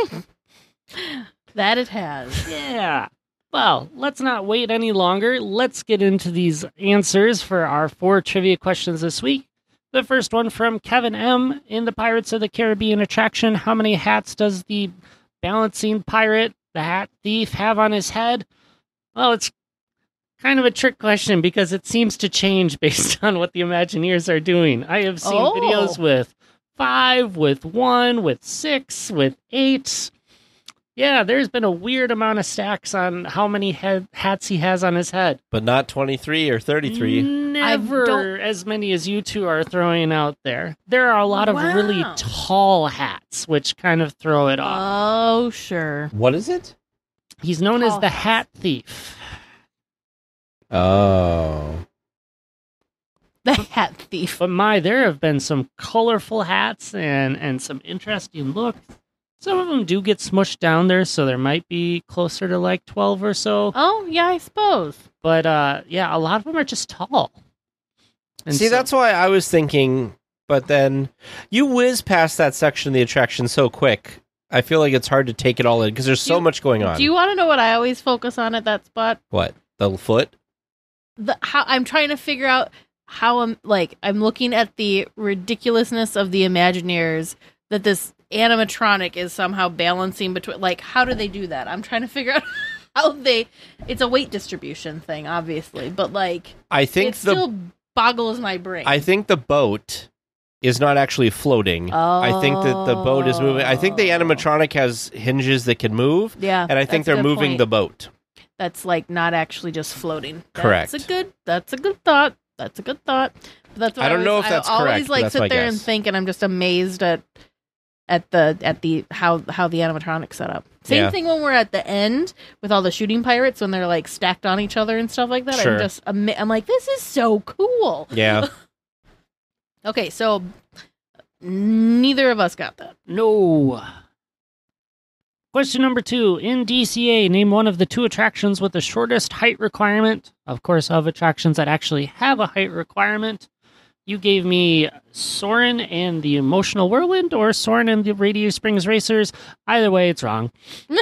that it has. Yeah. Well, let's not wait any longer. Let's get into these answers for our four trivia questions this week. The first one from Kevin M. in the Pirates of the Caribbean attraction. How many hats does the balancing pirate, the hat thief, have on his head? Well, it's kind of a trick question because it seems to change based on what the Imagineers are doing. I have seen Oh. videos with five, with one, with six, with eight. Yeah, there's been a weird amount of stacks on how many head, hats he has on his head. But not twenty-three or thirty-three. Never don't- as many as you two are throwing out there. There are a lot of Wow. really tall hats, which kind of throw it off. Oh, sure. What is it? He's known as tall the hats. Hat Thief. Oh. The hat thief. But my, there have been some colorful hats and, and some interesting looks. Some of them do get smushed down there, so there might be closer to like twelve or so. Oh, yeah, I suppose. But uh, yeah, a lot of them are just tall. And See, so- that's why I was thinking, but then you whiz past that section of the attraction so quick. I feel like it's hard to take it all in because there's so Do- much going on. Do you want to know what I always focus on at that spot? What? The foot? The how I'm trying to figure out how I'm like I'm looking at the ridiculousness of the Imagineers that this animatronic is somehow balancing between, like, how do they do that? I'm trying to figure out how they, it's a weight distribution thing, obviously, but like, I think it the, still boggles my brain. I think the boat is not actually floating. Oh. I think that the boat is moving. I think the animatronic has hinges that can move. Yeah, And I think that's a they're good moving point. the boat. That's like not actually just floating. Correct. That's a good, that's a good thought. That's a good thought. But that's what I don't always, know if that's I always correct, but like that's sit my there guess. and think, and I'm just amazed at at the at the how how the animatronic set up. Same Yeah. thing when we're at the end with all the shooting pirates when they're like stacked on each other and stuff like that. Sure. I'm just ama- I'm like, this is so cool. Yeah. Okay, so neither of us got that. No. Question number two. In D C A, name one of the two attractions with the shortest height requirement. Of course, of attractions that actually have a height requirement. You gave me Soarin' and the Emotional Whirlwind or Soarin' and the Radiator Springs Racers. Either way, it's wrong.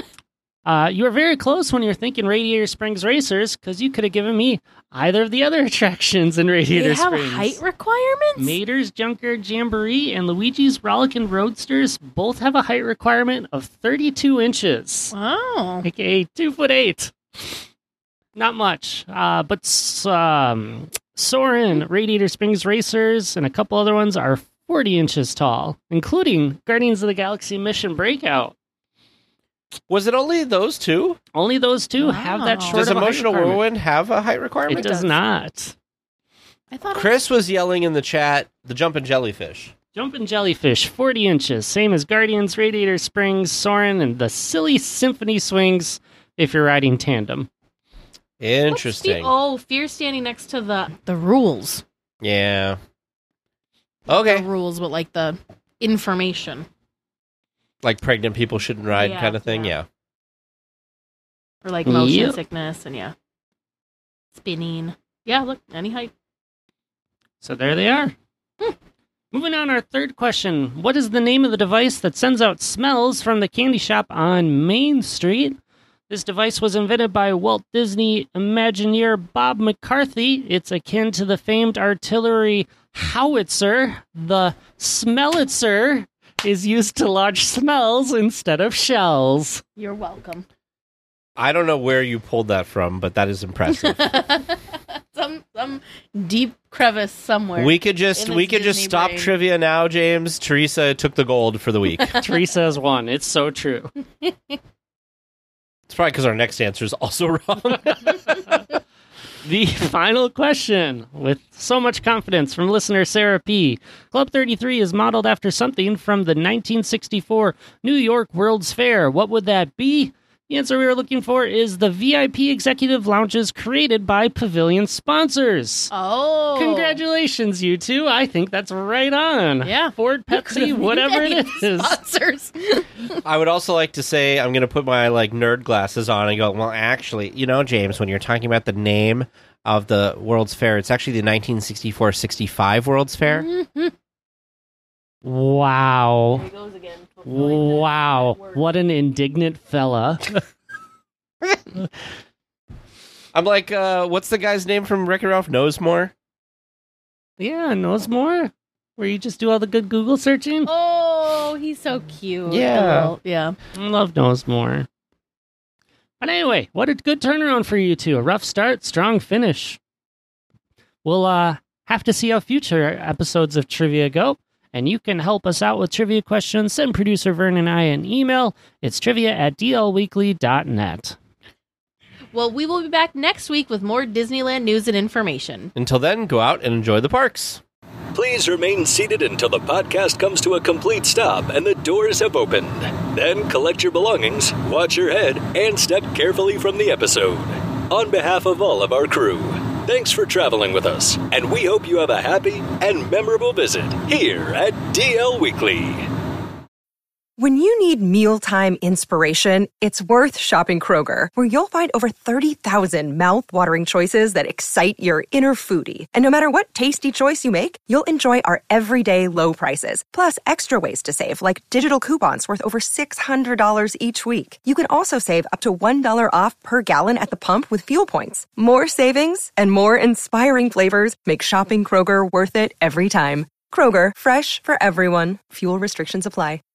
uh, you were very close when you're thinking Radiator Springs Racers because you could have given me either of the other attractions in Radiator They have Springs. height requirements? Mater's Junkyard Jamboree and Luigi's Rollickin' Roadsters both have a height requirement of thirty-two inches, Wow. aka two foot eight. Not much, uh, but s- um, Soarin', Radiator Springs Racers, and a couple other ones are forty inches tall, including Guardians of the Galaxy Mission Breakout. Was it only those two? Only those two have that Wow. short Does of a height Emotional requirement. Whirlwind have a height requirement? It does does. not. I thought it- Chris was yelling in the chat, the jumping jellyfish. Jumpin' Jellyfish, forty inches, same as Guardians, Radiator Springs, Soarin', and the silly Symphony Swings if you're riding tandem. Interesting. What's the- oh, Fear standing next to the the rules. Yeah. The Okay. rules with like the information Like pregnant people shouldn't ride Yeah, kind of thing. yeah. Yeah. or like motion Yep. sickness and yeah, spinning. Yeah, look, any height. So there they are. Hmm. Moving on, our third question. What is the name of the device that sends out smells from the candy shop on Main Street? This device was invented by Walt Disney Imagineer Bob McCarthy. It's akin to the famed artillery howitzer. The smellitzer is used to lodge smells instead of shells. You're welcome. I don't know where you pulled that from, but that is impressive. some some deep crevice somewhere. we could just in we this could just Disney stop brain. trivia now, James. Teresa took the gold for the week. Teresa has won. It's so true. It's probably because our next answer is also wrong. The final question, with so much confidence from listener Sarah P. Club thirty-three is modeled after something from the nineteen sixty-four New York World's Fair. What would that be? The answer we were looking for is the V I P executive lounges created by Pavilion sponsors. Oh, Congratulations, you two. I think that's right on. Yeah. Ford, Pepsi, whatever it is. Sponsors. I would also like to say I'm going to put my like nerd glasses on and go, well, actually, you know, James, when you're talking about the name of the World's Fair, it's actually the nineteen sixty-four sixty-five World's Fair. Wow. There he goes again. fulfilling that- Wow. that word. What an indignant fella. I'm like, uh, what's the guy's name from Wreck-It Ralph? Knows more? Yeah, knows more. Where you just do all the good Google searching. Oh, he's so cute. Yeah. Oh, yeah. I love knows more. But anyway, what a good turnaround for you two. A rough start, strong finish. We'll uh have to see how future episodes of Trivia go. And you can help us out with trivia questions. Send producer Vern and I an email. It's trivia at d l weekly dot net. Well, we will be back next week with more Disneyland news and information. Until then, go out and enjoy the parks. Please remain seated until the podcast comes to a complete stop and the doors have opened. Then collect your belongings, watch your head, and step carefully from the episode. On behalf of all of our crew, thanks for traveling with us, and we hope you have a happy and memorable visit here at D L Weekly. When you need mealtime inspiration, it's worth shopping Kroger, where you'll find over thirty thousand mouth-watering choices that excite your inner foodie. And no matter what tasty choice you make, you'll enjoy our everyday low prices, plus extra ways to save, like digital coupons worth over six hundred dollars each week. You can also save up to one dollar off per gallon at the pump with fuel points. More savings and more inspiring flavors make shopping Kroger worth it every time. Kroger, fresh for everyone. Fuel restrictions apply.